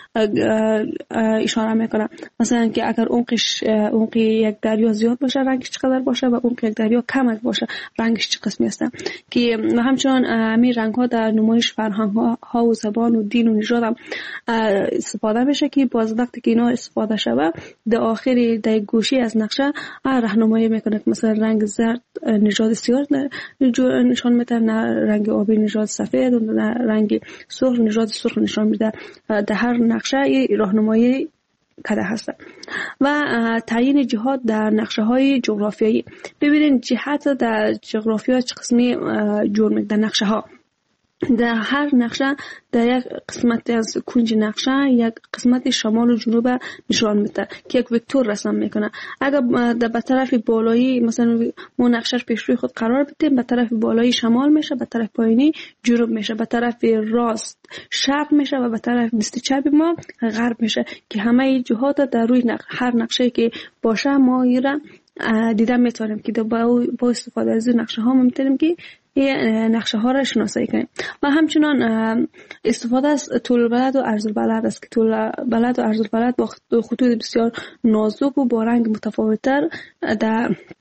اشاره میکنه. مثلا که اگر عمقش عمق یک دریا زیاد باشه رنگش چقدر باشه و عمق یک دریا کم باشه رنگش چه قسمی است. که همچنان همین رنگ ها در نمایش فرهنگ ها و زبان و دین و نژاد هم استفاده میشه که باز وقتی که اینا استفاده شده در آخر در گوشه از نقشه راهنمایی میکنه که مثلا رنگ زرد نژاد سیاه نشان میده، نه رنگ آبی نژاد سفید و نه رنگ سرخ نژاد سرخ نشان میده. در هر نقشه راهنمایی کده هست. و تعیین جهات در نقشه های جغرافیایی. ببینید جهت در جغرافیا چه قسمی جور میده در نقشه ها. در هر نقشه در یک قسمت از کنج نقشه یک قسمت شمال و جنوب نشان میده که یک وکتور رسم میکنه. اگر در به طرف بالایی مثلا ما نقشه پیش روی خود قرار بدیم، به طرف بالایی شمال میشه، به طرف پایینی جنوب میشه، به طرف راست شرق میشه و به طرف دست چپ ما غرب میشه که همه جهات در روی نقشه هر نقشه که باشه ما ایران دیدن میتونیم که با استفاده از نقشه ها میتونیم که نقشه ها را شناسایی کنیم. و همچنان استفاده از طول بلد و عرض بلد است که طول بلد و عرض بلد با خطوط بسیار نازک و با رنگ متفاوت‌تر در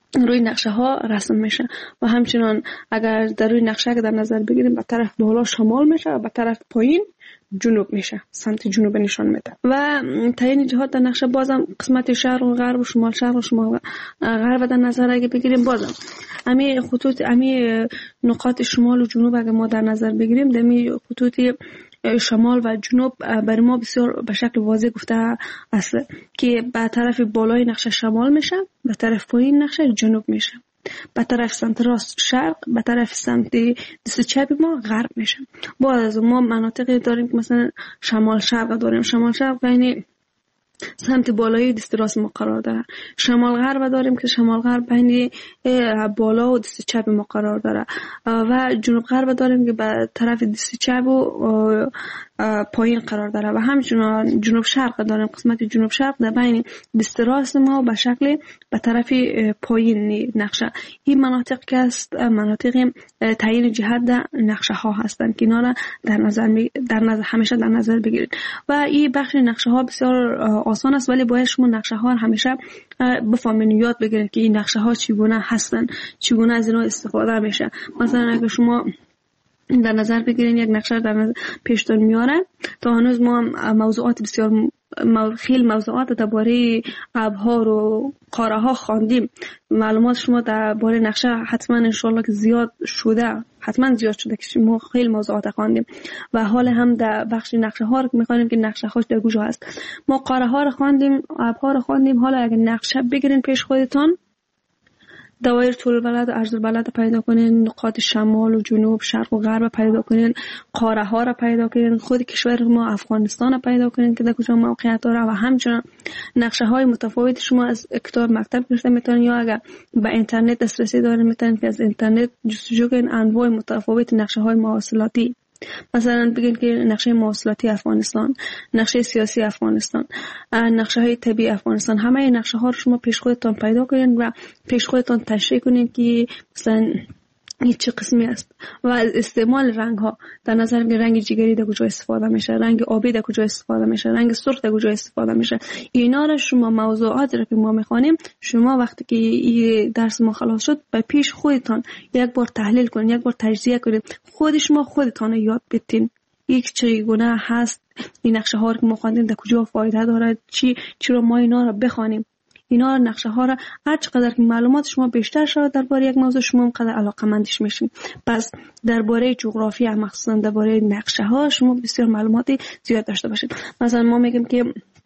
روی نقشه ها رسم میشه و همچنان اگر در روی نقشه که در نظر بگیریم به طرف بالا شمال میشه و به طرف پایین جنوب میشه، سمت جنوب نشان میده. و تعیین جهات در نقشه بازم قسمت شرق و غرب و شمال شرق و شمال غرب در نظر اگه بگیریم، بازم امی خطوط امی نقاط شمال و جنوب اگه ما در نظر بگیریم، دمی خطوط شمال و جنوب برای ما بسیار به شکل واضح گفته است که به طرف بالای نقشه شمال میشه، به طرف پایین نقشه جنوب میشه، به طرف سمت راست شرق، به طرف سمت دست چپ ما غرب میشه. باز ما مناطقی داریم که مثلا شمال شرق داریم، شمال شرق یعنی سمت بالای دست راست ما قرار داره. شمال غرب داریم که شمال غرب بین بالا و دست چپ ما قرار داره و جنوب غرب داریم که به طرف دست چپ و پایین قرار داره و همچنین جنوب شرق داریم، قسمت جنوب شرق در بین دست راست ما به شکل به طرف پایین نقشه. این مناطق که است مناطق تعیین جهت در نقشه ها هستند که اینا را در نظر می در نظر همیشه در نظر بگیرید و این بخش نقشه ها بسیار آسان است، ولی باید شما نقشه ها همیشه بفهمید، یاد بگیرید که این نقشه ها چگونه هستند، چگونه از اینا استفاده میشه. مثلا اگه شما در نظر بگیرین یک نقشه در نظر پیشتون میاره، تا هنوز ما موضوعات بسیار خیلی موضوعات درباره ابها و قاره ها خواندیم. معلومات شما درباره نقشه حتما ان شاء الله که زیاد شده، حتما زیاد شده که ما خیلی موضوعات خواندیم و حال هم در بخش نقشه ها رو می‌خوانیم که نقشه هاش در کجا هست. ما قاره ها رو خواندیم، ابها رو خواندیم. حالا اگه نقشه بگیرین پیش خودتون، دوایر طول بلد و عرض بلد پیدا کنین، نقاط شمال و جنوب شرق و غرب پیدا کنین، قاره ها را پیدا کنین، خود کشور ما افغانستان را پیدا کنین که در کجا موقعیت داره و همچنین نقشه های متفاوت شما از کتاب مکتب گرفته میتونین یا اگر به اینترنت دسترسی دارین میتونین که از اینترنت جستجو کنین انواع متفاوت نقشه های مواصلاتی. مثلا بگین که نقشه مواصلاتی افغانستان، نقشه سیاسی افغانستان، نقشه های طبیعی افغانستان، همه این نقشه ها رو شما پیش خودتان پیدا کنین و پیش خودتان تشریح کنین که مثلا این چه قسمی است و از استعمال رنگ ها در نظر بگیرید، رنگ جگری در کجا استفاده میشه، رنگ آبی در کجا استفاده میشه، رنگ سرخ در کجا استفاده میشه. اینا رو شما موضوعات رو که ما میخوانیم، شما وقتی که این درس ما خلاص شد به پیش خودتان یک بار تحلیل کنین، یک بار تجزیه کنین، خود شما خودتان یاد بتین یک چگونه هست این نقشه ها رو که ما خواندیم در کجا فایده داره، چی چرا ما اینا رو بخوانیم. اینا نقشه ها را هر چقدر که معلومات شما بیشتر شد درباره یک موضوع، شما اونقدر علاقه‌مندش میشین. پس درباره جغرافیا مخصوصا درباره نقشه ها شما بسیار معلوماتی زیاد داشته باشید. مثلا ما میگیم که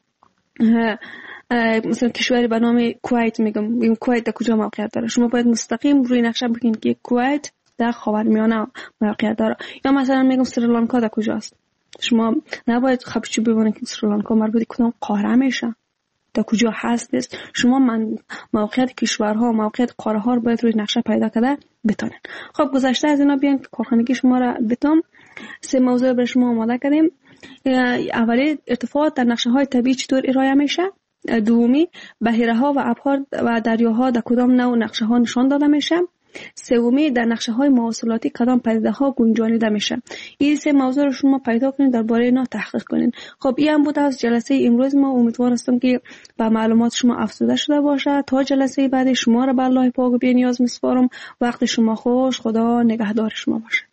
مثلا کشوری به نام کویت، میگم میگم کویت در کجا موقعیت داره، شما باید مستقیم روی نقشه ببینید که کویت در خاورمیانه موقعیت داره. یا مثلا میگم سریلانکا در کجاست، شما نباید خبرچی ببینید که سریلانکا مربوط به کدام قاره میشه، در کجا هست. شما من موقعیت کشورها و موقعیت قاره ها رو باید روی نقشه پیدا کرده بتونین. خب گذشته از اینا بیان کارخانگی شما را بتون سه موضوع برای شما آماده کردیم. اولی ارتفاعات در نقشه های طبیعی چطور ارائه میشه، دومی بحیره ها و ابرها و دریاها در کدام نوع نقشه ها نشان داده میشه، سومی در نقشه های مواصلاتی کدام پدیده ها گنجانیده میشه. این سه موضوع رو شما پیدا کنین، درباره اینا تحقیق کنین. خب این هم بود از جلسه امروز ما. امیدوار هستم که با معلومات شما افزوده شده باشه. تا جلسه بعد شما را به الله پاک و بی‌نیاز میسپارم. وقت شما خوش. خدا نگهدار شما باشه.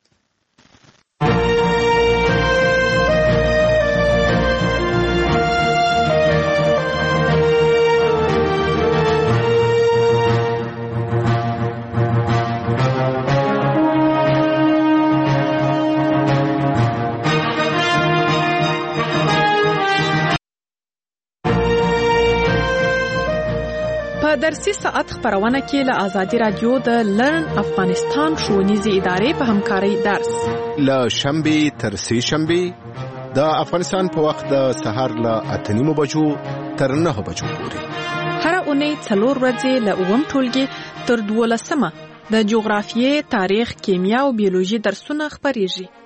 در سی ساعت خبرونه کې له آزادي رادیو د لرن افغانستان ښوونیزې ادارې په همکارۍ درس له شنبې تر سې شنبې د افغانستان په وخت د سهار له اته نیمو بجو تر نهه بجو پورې. هره اونۍ څلور ورځې له اووم ټولګي تر دولسمه د جغرافیې، تاریخ، کیمیا او بیولوژي درسونه خپریږي.